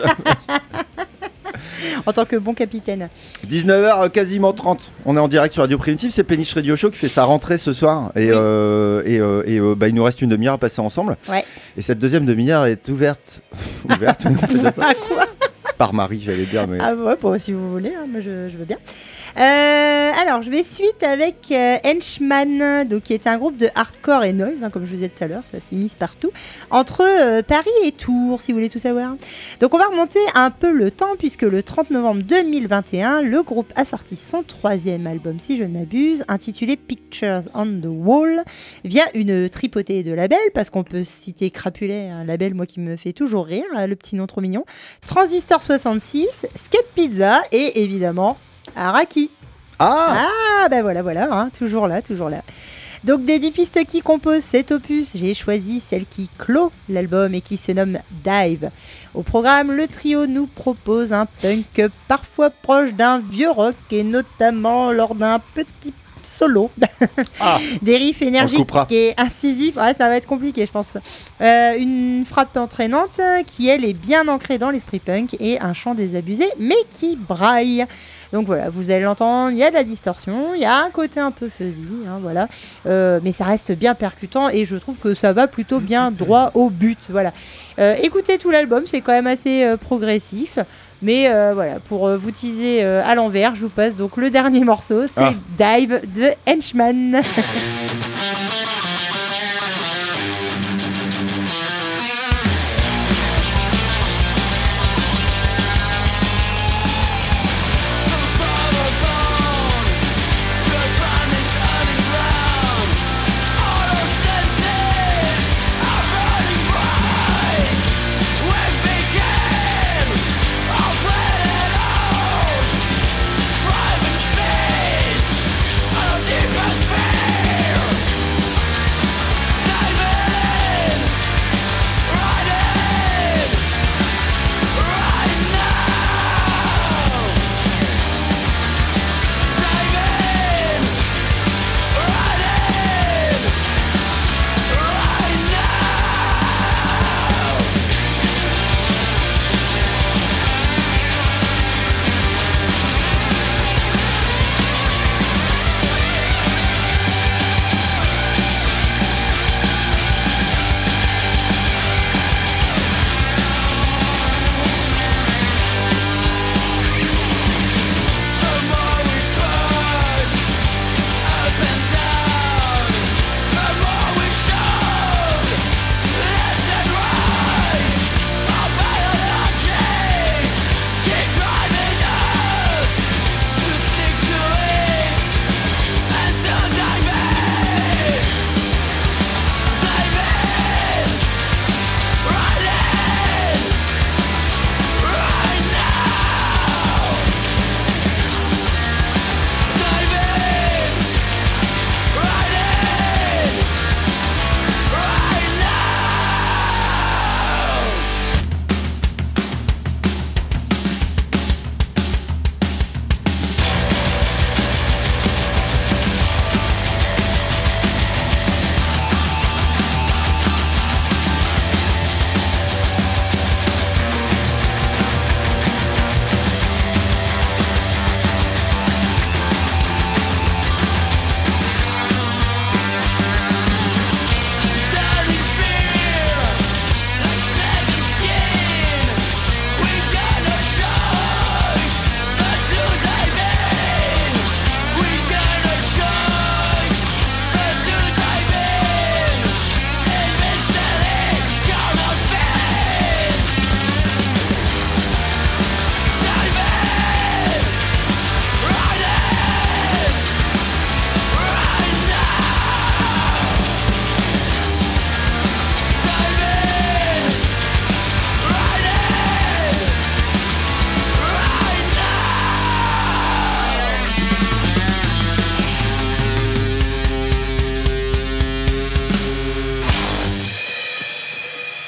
Speaker 4: En tant que bon capitaine.
Speaker 1: 19h quasiment 30. On est en direct sur Radio Primitive, c'est Péniche Radio Show qui fait sa rentrée ce soir et,
Speaker 4: Oui.
Speaker 1: bah, il nous reste une demi-heure à passer ensemble.
Speaker 4: Ouais.
Speaker 1: Et cette deuxième demi-heure est ouverte oui, on peut dire ça.
Speaker 4: Ah quoi
Speaker 1: Par Marie, j'allais dire, mais
Speaker 4: Ah ouais, bon, si vous voulez, hein, moi je veux bien. Alors, je vais suite avec Henchman, donc, qui est un groupe de hardcore et noise, hein, comme je vous disais tout à l'heure, ça s'est mis partout, entre Paris et Tours, si vous voulez tout savoir. Donc, on va remonter un peu le temps, puisque le 30 novembre 2021, le groupe a sorti son 3e album, si je ne m'abuse, intitulé Pictures on the Wall, via une tripotée de labels, parce qu'on peut citer Crapulet, un label, moi, qui me fait toujours rire, le petit nom trop mignon, Transistor 66, Skate Pizza, et évidemment... Araki.
Speaker 1: ah,
Speaker 4: Ah, ben voilà, hein, toujours là. Donc, des 10 pistes qui composent cet opus, j'ai choisi celle qui clôt l'album et qui se nomme Dive. Au programme, le trio nous propose un punk parfois proche d'un vieux rock et notamment lors d'un petit solo. Des riffs énergiques
Speaker 1: coupera.
Speaker 4: et incisifs. Ouais, ça va être compliqué, je pense. Une frappe entraînante qui, elle, est bien ancrée dans l'esprit punk et un chant désabusé, mais qui braille. Donc voilà, vous allez l'entendre, il y a de la distorsion, il y a un côté un peu fuzzy, hein, voilà. Mais ça reste bien percutant et je trouve que ça va plutôt bien droit au but. Voilà. Écoutez tout l'album, c'est quand même assez progressif. Mais voilà, pour vous teaser à l'envers, je vous passe donc le dernier morceau, c'est Dive de Henchman.
Speaker 6: Deepest fear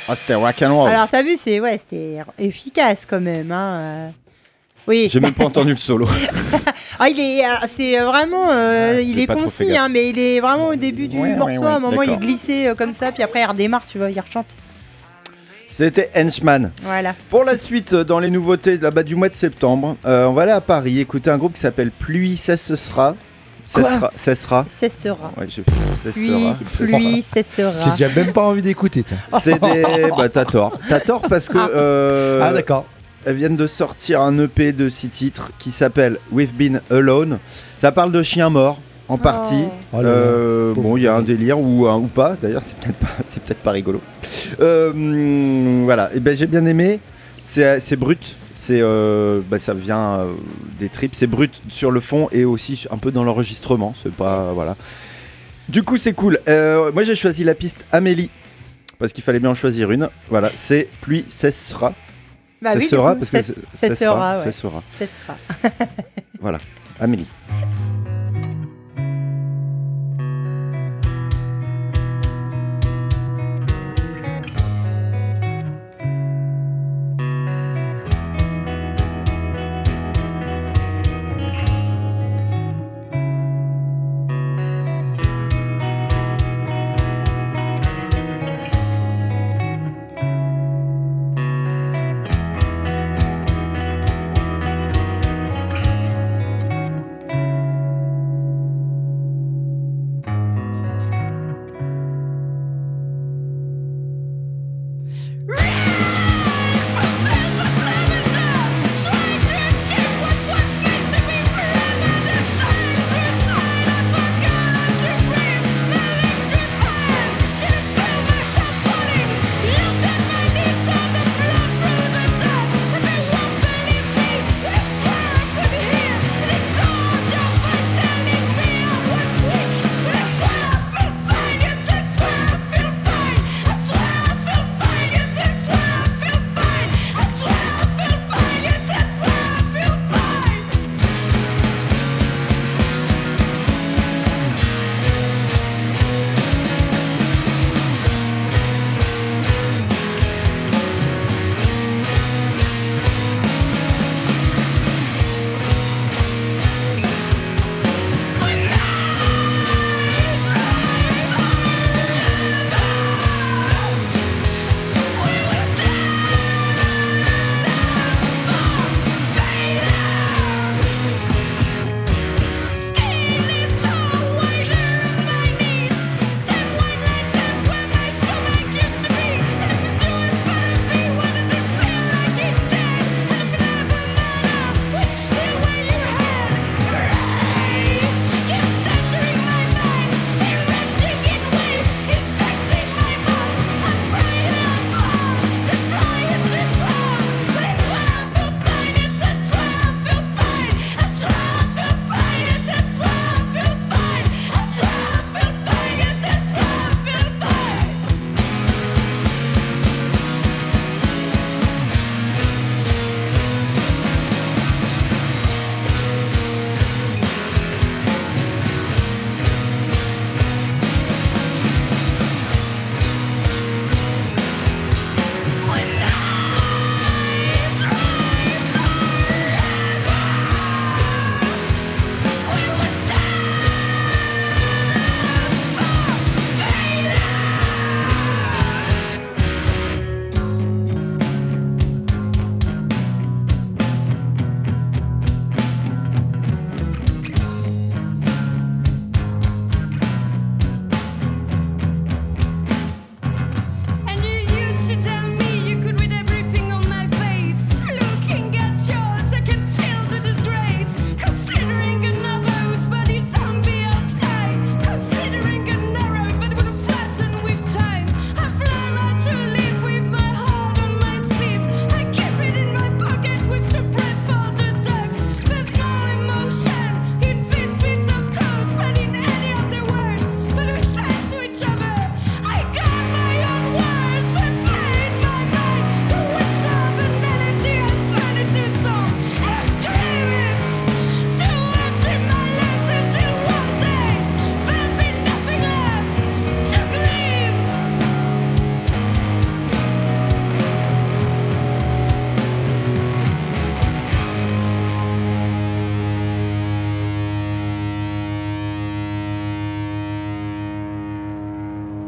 Speaker 1: Ah, c'était rock'n'roll.
Speaker 4: Alors t'as vu, c'était efficace quand même. Hein. Oui.
Speaker 1: J'ai même pas entendu le solo.
Speaker 4: Ah, c'est vraiment, il
Speaker 1: j'ai
Speaker 4: est
Speaker 1: pas trop fait
Speaker 4: concis,
Speaker 1: gaffe.
Speaker 4: hein, mais il est vraiment au début du morceau. À un moment, il est
Speaker 1: d'accord.
Speaker 4: glissé comme ça, puis après il redémarre, tu vois, il rechante.
Speaker 1: C'était Henchman.
Speaker 4: Voilà.
Speaker 1: Pour la suite, dans les nouveautés là-bas du mois de septembre, on va aller à Paris écouter un groupe qui s'appelle Pluie Cessera. Cessera.
Speaker 4: Cessera.
Speaker 1: Ouais, j'ai
Speaker 4: Pluie cessera.
Speaker 5: J'ai déjà même pas envie d'écouter. Tiens.
Speaker 1: C'est des. Bah, t'as tort. T'as tort parce que.
Speaker 5: Ah d'accord.
Speaker 1: Elles viennent de sortir un EP de 6 titres qui s'appelle We've Been Alone. Ça parle de chiens morts en partie.
Speaker 5: Oh là là.
Speaker 1: Bon, il y a un délire ou pas. D'ailleurs, c'est peut-être pas rigolo. Voilà. Et ben j'ai bien aimé. C'est brut. Ça vient des tripes. C'est brut sur le fond et aussi un peu dans l'enregistrement. C'est pas voilà. Du coup, c'est cool. Moi, j'ai choisi la piste Amélie parce qu'il fallait bien en choisir une. Voilà. C'est Pluie Cessera.
Speaker 4: Bah oui,
Speaker 1: Cessera
Speaker 4: du coup,
Speaker 1: parce que
Speaker 4: Cessera, ouais.
Speaker 1: Cessera.
Speaker 4: Cessera.
Speaker 1: Voilà, Amélie.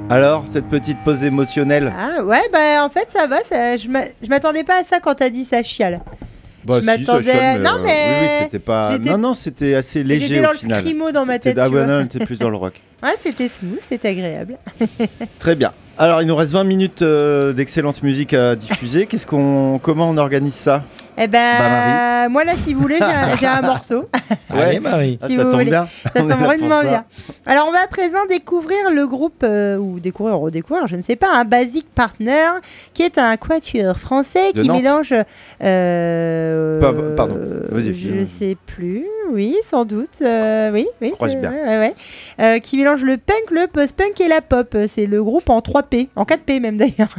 Speaker 1: Alors, cette petite pause émotionnelle.
Speaker 4: Ah ouais, bah en fait ça va, je m'attendais pas à ça quand t'as dit ça chiale.
Speaker 1: Bah,
Speaker 4: je m'attendais.
Speaker 1: ça chiale,
Speaker 4: Non mais.
Speaker 1: Oui, c'était pas. Non, c'était assez léger
Speaker 4: J'étais dans
Speaker 1: au
Speaker 4: le
Speaker 1: final.
Speaker 4: scrimo dans ma tête.
Speaker 1: Ah
Speaker 4: tu
Speaker 1: ouais,
Speaker 4: vois.
Speaker 1: non, t'es plus dans le rock.
Speaker 4: Ouais, c'était smooth, c'était agréable.
Speaker 1: Très bien. Alors, il nous reste 20 minutes d'excellente musique à diffuser. Comment on organise ça?
Speaker 4: Eh ben,
Speaker 1: Marie.
Speaker 4: moi là, si vous voulez, j'ai un morceau.
Speaker 5: Allez, Marie.
Speaker 4: Si
Speaker 1: ça
Speaker 4: vous
Speaker 1: tombe
Speaker 4: voulez.
Speaker 1: bien.
Speaker 4: Ça
Speaker 1: On est
Speaker 4: tombe
Speaker 1: là
Speaker 4: vraiment
Speaker 1: pour ça.
Speaker 4: bien. Alors, on va à présent découvrir le groupe, ou redécouvrir, je ne sais pas, un Basic Partner, qui est un quatuor français
Speaker 1: De
Speaker 4: qui
Speaker 1: Nantes.
Speaker 4: mélange.
Speaker 1: Pardon, vas-y.
Speaker 4: Je sais plus, oui, sans doute. Oui.
Speaker 1: Croise bien.
Speaker 4: Ouais. Qui mélange le punk, le post-punk et la pop. C'est le groupe en 3P, en 4P même d'ailleurs.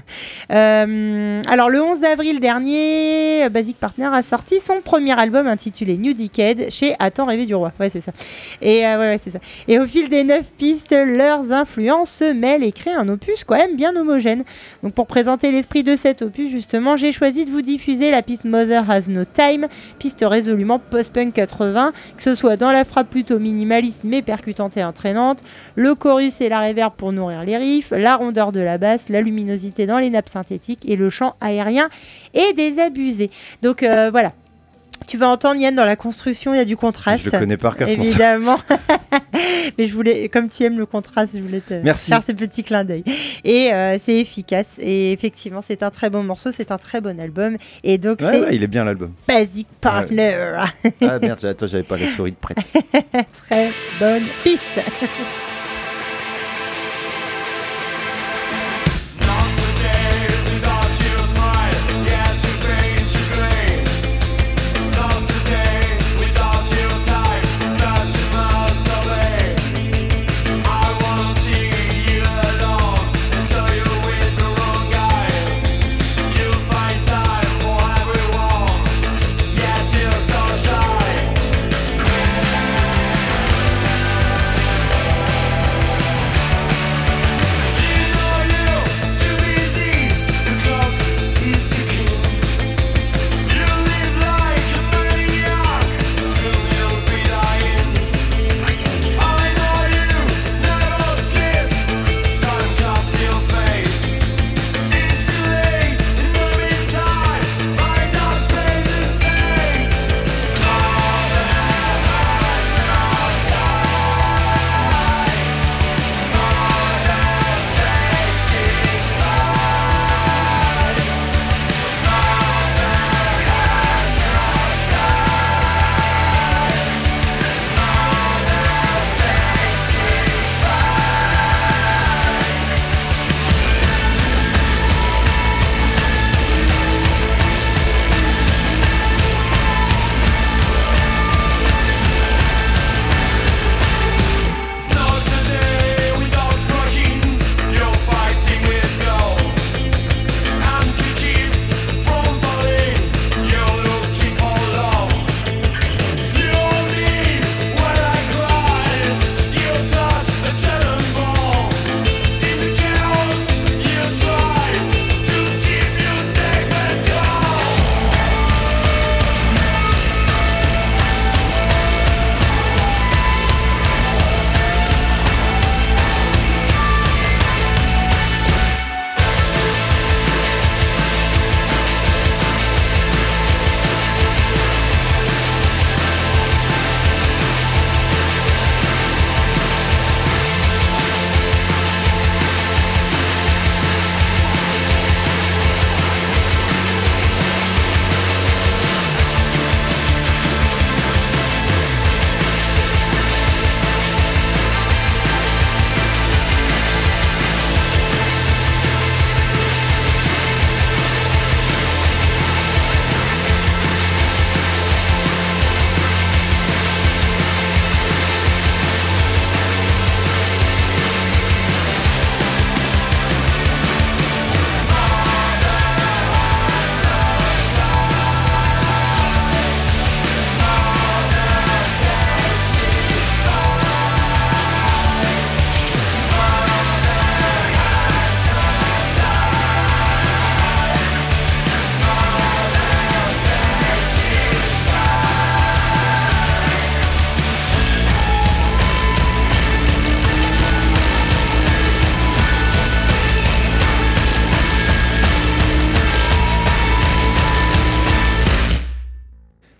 Speaker 4: Alors, le 11 avril dernier, Basic Partner a sorti son premier album intitulé New Decade chez Attends rêver du roi. Ouais, c'est ça. Et c'est ça. Et au fil des 9 pistes, leurs influences se mêlent et créent un opus quand même bien homogène. Donc pour présenter l'esprit de cet opus, justement, j'ai choisi de vous diffuser la piste Mother Has No Time, piste résolument post-punk 80, que ce soit dans la frappe plutôt minimaliste mais percutante et entraînante, le chorus et la reverb pour nourrir les riffs, la rondeur de la basse, la luminosité dans les nappes synthétiques et le chant aérien et désabusé. Donc voilà. Tu vas entendre Yann dans la construction, il y a du contraste.
Speaker 1: Je le connais par cœur, ce morceau.
Speaker 4: Évidemment. Mais je voulais, comme tu aimes le contraste, je voulais te
Speaker 1: Merci.
Speaker 4: faire ces petits clins d'œil. Et c'est efficace. Et effectivement, c'est un très bon morceau, c'est un très bon album. Et donc, c'est
Speaker 1: Ouais, il est bien l'album.
Speaker 4: Basic Partner.
Speaker 1: Ah merde, attends, j'avais pas la souris de prête.
Speaker 4: Très bonne piste.
Speaker 6: Sunshine.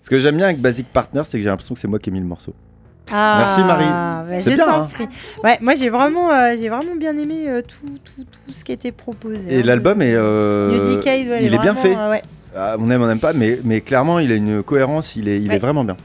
Speaker 1: Ce que j'aime bien avec Basic Partner, c'est que j'ai l'impression que c'est moi qui ai mis le morceau.
Speaker 4: Ah,
Speaker 1: Merci, Marie.
Speaker 4: bah,
Speaker 1: C'est
Speaker 4: je
Speaker 1: bien,
Speaker 4: t'en
Speaker 1: hein.
Speaker 4: prie. Ouais, moi j'ai vraiment bien aimé tout ce qui était proposé.
Speaker 1: Et
Speaker 4: hein,
Speaker 1: l'album est.
Speaker 4: New Decade, ouais,
Speaker 1: il est bien
Speaker 4: vraiment,
Speaker 1: fait.
Speaker 4: ouais.
Speaker 1: Ah, on aime pas, mais clairement, il a une cohérence, il est
Speaker 4: Ouais.
Speaker 1: vraiment bien.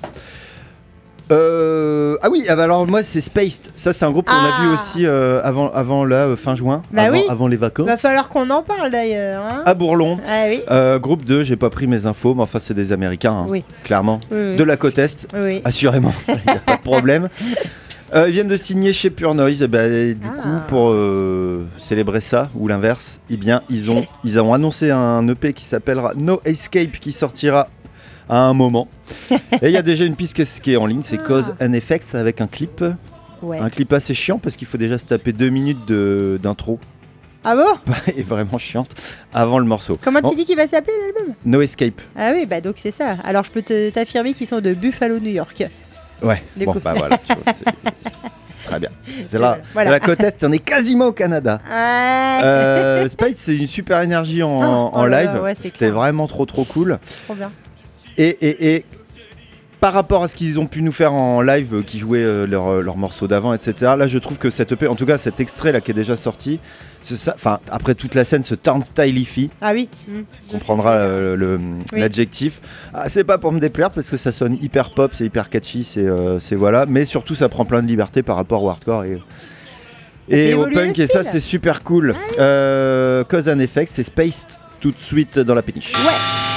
Speaker 1: Ah oui, alors moi c'est Spaced. Ça c'est un groupe qu'on a vu aussi avant là, fin juin,
Speaker 4: Bah oui.
Speaker 1: avant les vacances.
Speaker 4: Va falloir qu'on en parle d'ailleurs. Hein.
Speaker 1: À Bourlon.
Speaker 4: Ah oui.
Speaker 1: Groupe 2, j'ai pas pris mes infos, mais enfin c'est des Américains, hein,
Speaker 4: Oui.
Speaker 1: clairement.
Speaker 4: Oui.
Speaker 1: De la côte Est,
Speaker 4: Oui.
Speaker 1: assurément, il n'y a pas de problème. Ils viennent de signer chez Pure Noise, et du coup pour célébrer ça, ou l'inverse, ils ont annoncé un EP qui s'appellera No Escape, qui sortira à un moment. Et il y a déjà une piste qui est en ligne, c'est Cause and Effects avec un clip.
Speaker 4: Ouais.
Speaker 1: Un clip assez chiant parce qu'il faut déjà se taper 2 minutes d'intro.
Speaker 4: Ah bon?
Speaker 1: Et vraiment chiante avant le morceau.
Speaker 4: Comment
Speaker 1: Bon,
Speaker 4: tu dis qu'il va s'appeler l'album?
Speaker 1: No Escape.
Speaker 4: Ah oui, bah donc c'est ça. Alors je peux t'affirmer qu'ils sont de Buffalo, New York.
Speaker 1: Ouais,
Speaker 4: Du
Speaker 1: bon
Speaker 4: coup.
Speaker 1: bah voilà. tu vois, très bien. C'est
Speaker 4: Voilà.
Speaker 1: la côte Est, on est quasiment au Canada.
Speaker 4: Ouais.
Speaker 1: Space, c'est une super énergie en
Speaker 4: Oh là là,
Speaker 1: live.
Speaker 4: ouais, c'est
Speaker 1: C'était
Speaker 4: clair.
Speaker 1: vraiment trop cool.
Speaker 4: Trop bien.
Speaker 1: Et par rapport à ce qu'ils ont pu nous faire en live, qui jouaient leurs morceaux d'avant, etc. Là, je trouve que cette EP, en tout cas cet extrait là qui est déjà sorti, après toute la scène, ce turnstile hi-fi,
Speaker 4: Ah oui.
Speaker 1: on comprendra
Speaker 4: Oui.
Speaker 1: l'adjectif. Ah, c'est pas pour me déplaire parce que ça sonne hyper pop, c'est hyper catchy, c'est voilà. Mais surtout, ça prend plein de liberté par rapport au hardcore et
Speaker 4: fait
Speaker 1: au
Speaker 4: évoluer
Speaker 1: punk.
Speaker 4: le
Speaker 1: Et ça,
Speaker 4: style.
Speaker 1: c'est super cool. Cause and Effect, c'est Spaced tout de suite dans la péniche.
Speaker 4: Ouais.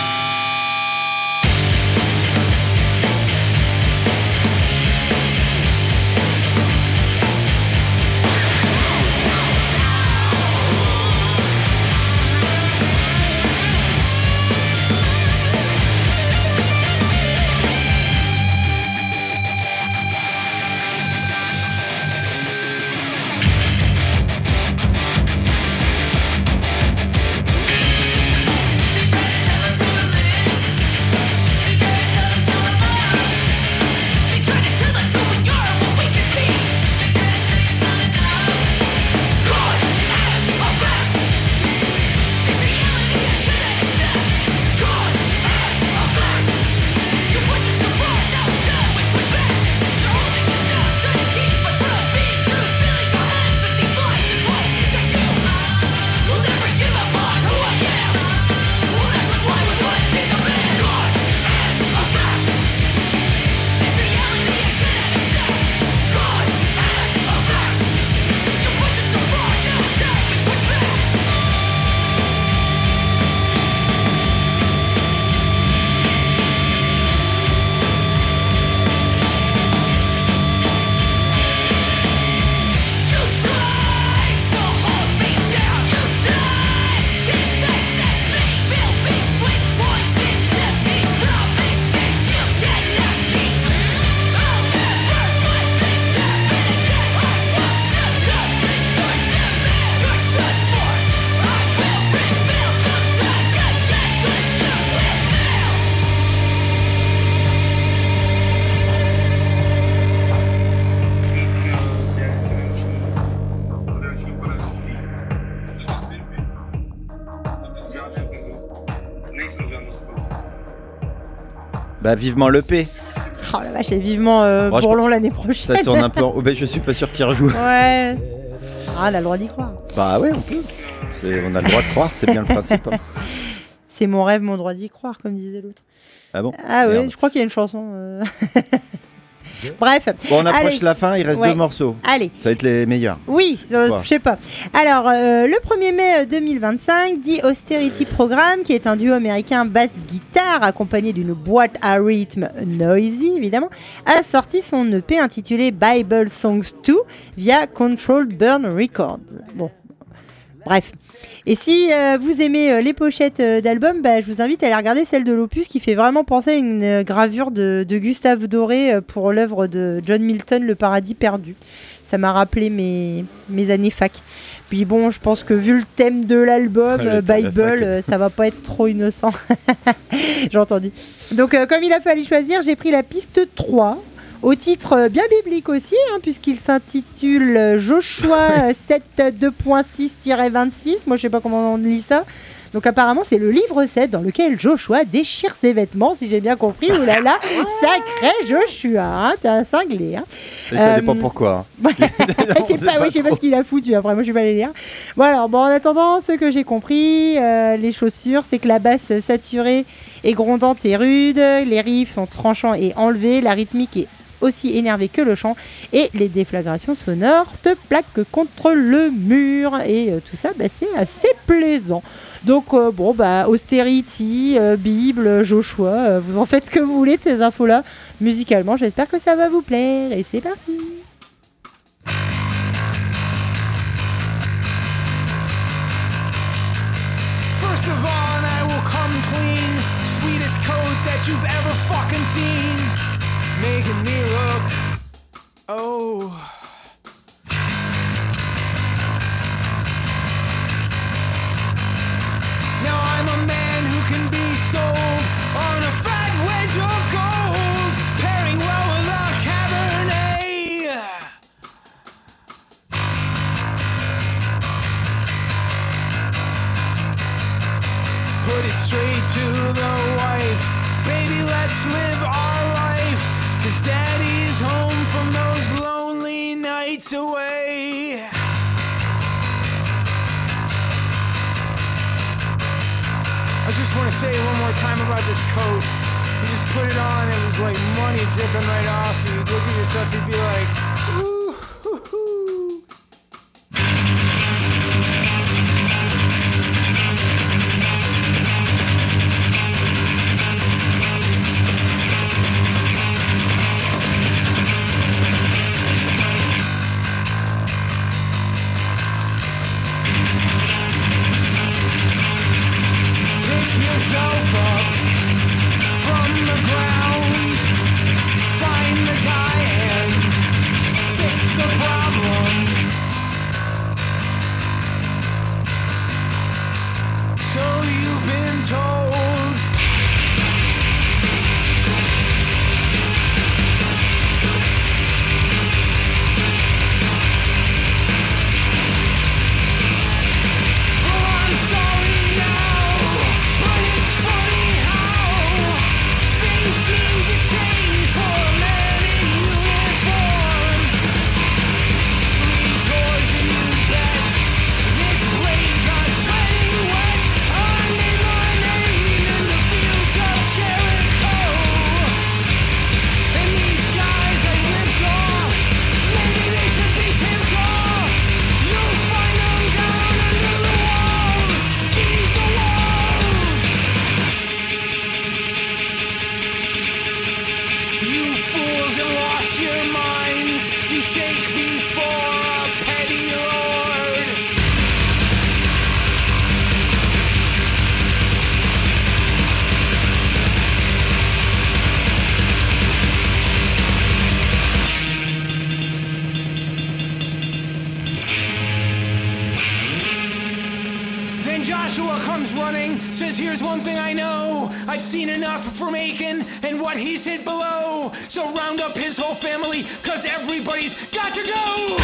Speaker 1: Bah vivement l'EP.
Speaker 4: Oh la vache, et vivement
Speaker 1: Bon, je
Speaker 4: Bourlon l'année
Speaker 1: Ça
Speaker 4: prochaine.
Speaker 1: tourne un peu en... je suis pas sûr qu'il rejoue.
Speaker 4: Ouais. Ah, elle a le droit d'y croire.
Speaker 1: Bah ouais, on peut. On a le droit de croire, c'est bien le principe. Hein.
Speaker 4: C'est mon rêve, mon droit d'y croire, comme disait l'autre.
Speaker 1: Ah bon?
Speaker 4: Ah ouais,
Speaker 1: Merde.
Speaker 4: je crois qu'il y a une chanson. Bref.
Speaker 1: Bon, on approche
Speaker 4: Allez.
Speaker 1: la fin, il reste
Speaker 4: Ouais.
Speaker 1: 2 morceaux.
Speaker 4: Allez.
Speaker 1: Ça va être les meilleurs.
Speaker 4: Oui,
Speaker 1: Ouais.
Speaker 4: je sais pas. Alors, le 1er mai 2025, The Austerity Program, qui est un duo américain basse-guitare accompagné d'une boîte à rythme noisy, évidemment, a sorti son EP intitulé Bible Songs 2 via Controlled Burn Records. Bon, bref. Et si vous aimez les pochettes d'albums, bah, je vous invite à aller regarder celle de l'Opus qui fait vraiment penser à une gravure de Gustave Doré pour l'œuvre de John Milton, Le Paradis Perdu. Ça m'a rappelé mes années fac. Puis bon, je pense que vu le thème de l'album,
Speaker 1: Le thème de la
Speaker 4: Bible, ça va pas être trop innocent. J'ai entendu. Donc comme il a fallu choisir, j'ai pris la piste 3. Au titre bien biblique aussi, hein, puisqu'il s'intitule Joshua 7 2.6-26. Moi, je sais pas comment on lit ça. Donc apparemment c'est le livre 7 dans lequel Joshua déchire ses vêtements, si j'ai bien compris. Oh là là, sacré Joshua, hein, t'es un cinglé. Hein.
Speaker 1: Et ça dépend pourquoi.
Speaker 4: Ouais. Je sais pas ce qu'il a foutu. Après, moi, je vais pas les lire. Bon, alors, en attendant, ce que j'ai compris, les chaussures, c'est que la basse saturée est grondante et rude, les riffs sont tranchants et enlevés, la rythmique est aussi énervée que le chant, et les déflagrations sonores te plaquent contre le mur, et tout ça, c'est assez plaisant. Donc, Austerity, Bible, Joshua, vous en faites ce que vous voulez de ces infos-là. Musicalement, j'espère que ça va vous plaire, et c'est parti.
Speaker 6: First of all, and I will come clean. Sweetest coat that you've ever fucking seen. Making me look, oh. Now I'm a man who can be sold on a fat wedge of gold, pairing well with a Cabernet. Put it straight to the wife. Baby, let's live our life. 'Cause daddy's home from those lonely nights away. I just want to say one more time about this coat. You just put it on, it was like money dripping right off you. You'd look at yourself, you'd be like, ooh, hoo, hoo. Yourself up from the ground, find the guy and fix the problem. So you've been told. Joshua comes running, says, here's one thing I know. I've seen enough from Achan and what he's hid below. So round up his whole family, 'cause everybody's got to go.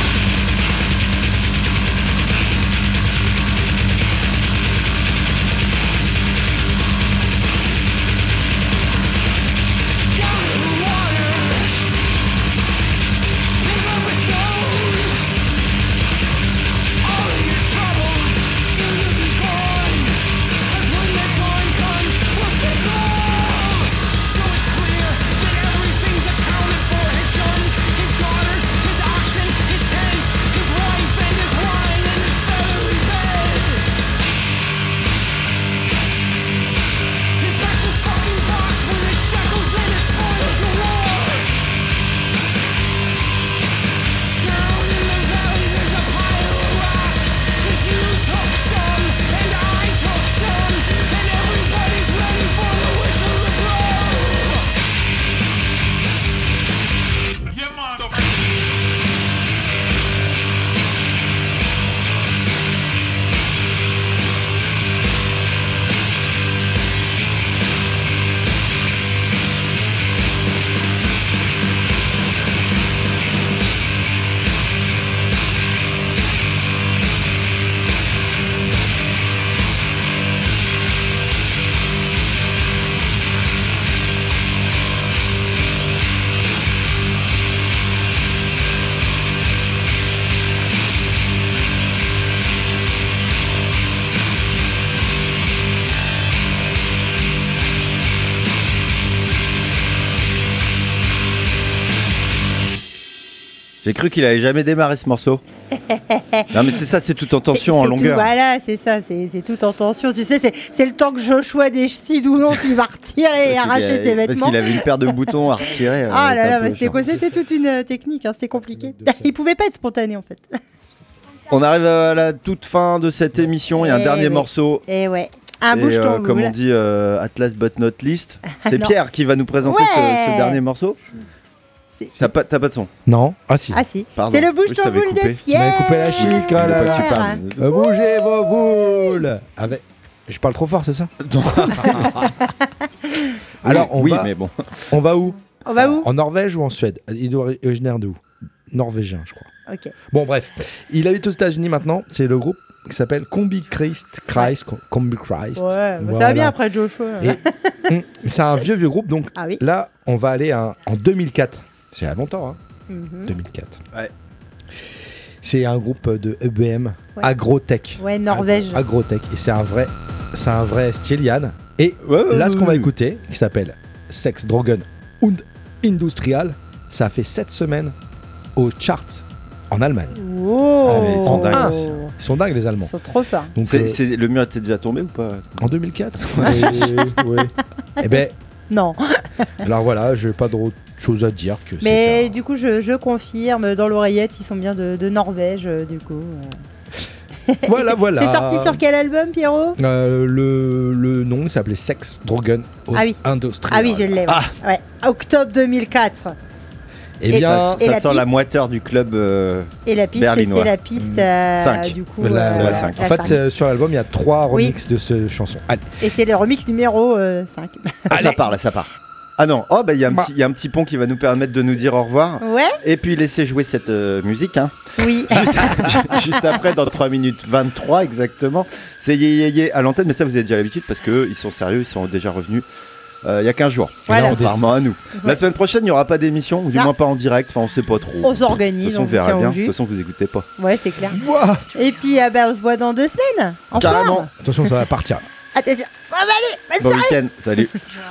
Speaker 6: His daughters, his oxen, his tent.
Speaker 1: J'ai cru qu'il avait jamais démarré ce morceau. Non mais c'est ça, c'est tout en tension, en
Speaker 4: C'est
Speaker 1: longueur.
Speaker 4: Tout, voilà, c'est ça, c'est tout en tension. Tu sais, c'est le temps que Joshua décide ou non s'il va retirer et arracher ses
Speaker 1: Parce
Speaker 4: vêtements.
Speaker 1: qu'il avait une paire de boutons à retirer.
Speaker 4: Ah
Speaker 1: c'est
Speaker 4: là
Speaker 1: un
Speaker 4: là,
Speaker 1: peu
Speaker 4: bah, c'était
Speaker 1: chiant.
Speaker 4: quoi? C'était toute une technique, hein, c'était compliqué. Il pouvait pas être spontané en fait.
Speaker 1: On arrive à la toute fin de cette émission. Il y a un
Speaker 4: Eh
Speaker 1: dernier
Speaker 4: oui.
Speaker 1: morceau.
Speaker 4: Et ouais, un
Speaker 1: Et,
Speaker 4: bouge ton
Speaker 1: comme on
Speaker 4: boule.
Speaker 1: dit, Atlas but not least. C'est
Speaker 4: Non.
Speaker 1: Pierre qui va nous présenter
Speaker 4: Ouais.
Speaker 1: ce dernier morceau.
Speaker 4: C'est-
Speaker 1: T'as pas de son.
Speaker 5: Non. Ah si.
Speaker 4: Ah si,
Speaker 1: Pardon.
Speaker 4: c'est le bouge
Speaker 1: Oui, je
Speaker 4: ton
Speaker 1: t'avais
Speaker 4: boule de
Speaker 1: coupé.
Speaker 5: Tu m'avais
Speaker 4: Pierre.
Speaker 5: coupé la chic,
Speaker 1: Je
Speaker 5: ah
Speaker 1: voulais
Speaker 5: là
Speaker 1: pas que tu
Speaker 5: là.
Speaker 1: parles.
Speaker 5: Bougez vos boules. Avec... Je parle trop fort, c'est ça? Alors,
Speaker 1: oui,
Speaker 5: on va,
Speaker 1: mais bon.
Speaker 5: on va où?
Speaker 4: On va où?
Speaker 5: En Norvège ou en Suède? Il est originaire d'où? Norvégien, je crois.
Speaker 4: Ok.
Speaker 5: Bon, bref. Il habite aux États-Unis maintenant. C'est le groupe qui s'appelle Combi Christ. Combi Christ.
Speaker 4: Ouais, bah, ça
Speaker 5: Voilà.
Speaker 4: va bien après Joshua.
Speaker 5: Et c'est un vieux groupe. Donc
Speaker 4: Ah oui.
Speaker 5: là, on va aller en 2004. C'est il y a longtemps, hein.
Speaker 4: Mhm.
Speaker 5: 2004.
Speaker 1: Ouais.
Speaker 5: C'est un groupe de EBM,
Speaker 4: Ouais.
Speaker 5: Agrotech.
Speaker 4: Ouais, Norvège.
Speaker 5: Agrotech. Et c'est un vrai style, Yann. Et là, ce qu'on va écouter, qui s'appelle Sex, Drogen und Industrial, ça a fait 7 semaines au chart en Allemagne.
Speaker 4: Wow.
Speaker 1: Ah, mais ils sont dingues.
Speaker 5: Ils sont dingues, les Allemands.
Speaker 4: Ils sont trop forts.
Speaker 5: Donc,
Speaker 1: Le mur était déjà tombé ou pas?
Speaker 5: en 2004 Oui. Eh ben,
Speaker 4: Non.
Speaker 5: alors voilà, je n'ai pas d'autre chose à dire que
Speaker 4: Mais
Speaker 5: c'est un-
Speaker 4: du coup, je confirme, dans l'oreillette, ils sont bien de Norvège, du coup.
Speaker 5: Voilà, voilà.
Speaker 4: C'est sorti sur quel album, Pierrot?
Speaker 5: Le nom s'appelait Sex, Drogen und
Speaker 4: Ah oui.
Speaker 5: Industrial.
Speaker 4: Ah oui, je l'ai. Ouais. Ouais. Octobre 2004.
Speaker 5: Eh
Speaker 4: Et
Speaker 5: bien,
Speaker 4: Et
Speaker 1: Ça
Speaker 4: la
Speaker 1: sent la
Speaker 4: piste
Speaker 1: moiteur du club.
Speaker 4: Et la piste,
Speaker 1: Berlinois.
Speaker 4: c'est la piste
Speaker 1: Cinq.
Speaker 4: du coup.
Speaker 5: la-
Speaker 1: cinq.
Speaker 5: en fait, sur l'album, il y a 3
Speaker 4: Oui.
Speaker 5: remixes de ce chanson. Allez.
Speaker 4: Et c'est le remix numéro 5.
Speaker 1: Ah, ça part, là, ça part. Ah non, oh bah il y a
Speaker 5: Bah.
Speaker 1: un petit pont qui va nous permettre de nous dire au revoir.
Speaker 4: Ouais.
Speaker 1: Et puis laisser jouer cette musique. Hein.
Speaker 4: Oui.
Speaker 1: Juste après, dans 3 minutes 23 exactement. C'est Yé Yé Yé à l'antenne, mais ça vous avez déjà l'habitude parce qu'ils sont sérieux, ils sont déjà revenus il y a 15 jours.
Speaker 4: Voilà.
Speaker 1: Contrairement à nous. La
Speaker 4: Ouais.
Speaker 1: semaine prochaine, il n'y aura pas d'émission, ou du
Speaker 4: Non.
Speaker 1: moins pas en direct, enfin on sait pas trop.
Speaker 4: On
Speaker 1: De toute
Speaker 4: s'organise,
Speaker 1: façon,
Speaker 4: on
Speaker 1: on
Speaker 4: vous
Speaker 1: verra
Speaker 4: tient
Speaker 1: bien.
Speaker 4: au
Speaker 1: De toute
Speaker 4: jus.
Speaker 1: façon, vous écoutez pas.
Speaker 4: Ouais, c'est clair.
Speaker 5: Ouah.
Speaker 4: Et puis, on se voit dans 2 semaines. En
Speaker 1: Carrément.
Speaker 4: forme.
Speaker 5: Attention, ça va partir.
Speaker 4: Attention. On va aller. Bonne
Speaker 1: Bon
Speaker 4: soirée.
Speaker 1: week-end, salut.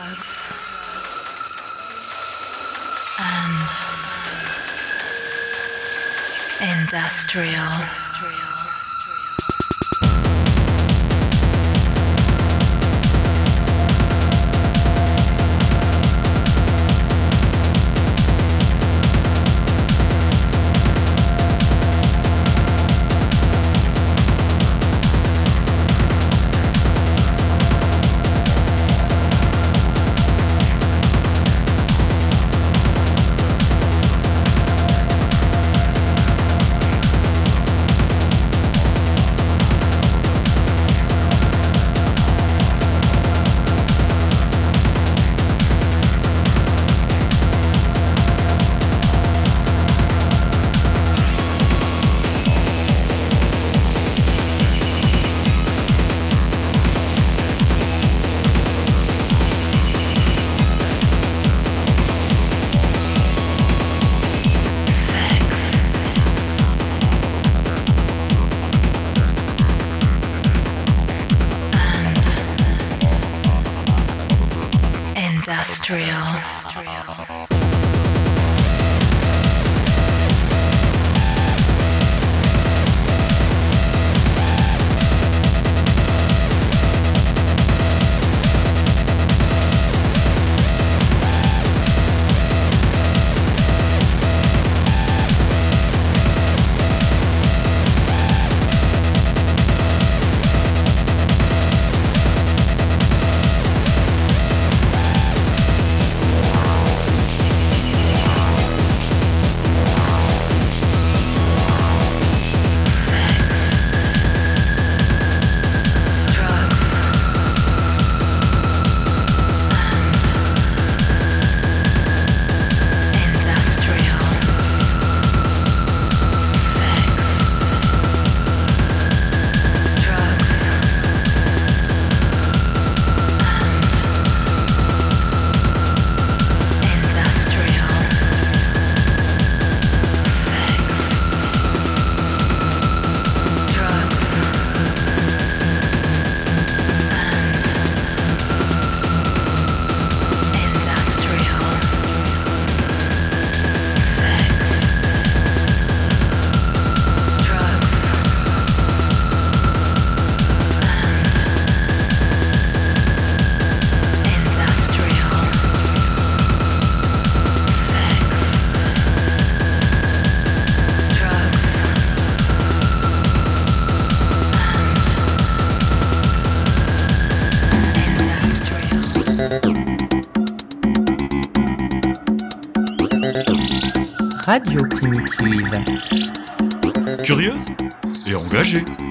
Speaker 7: Industrial. Radio Primitive.
Speaker 8: Curieuse et engagée.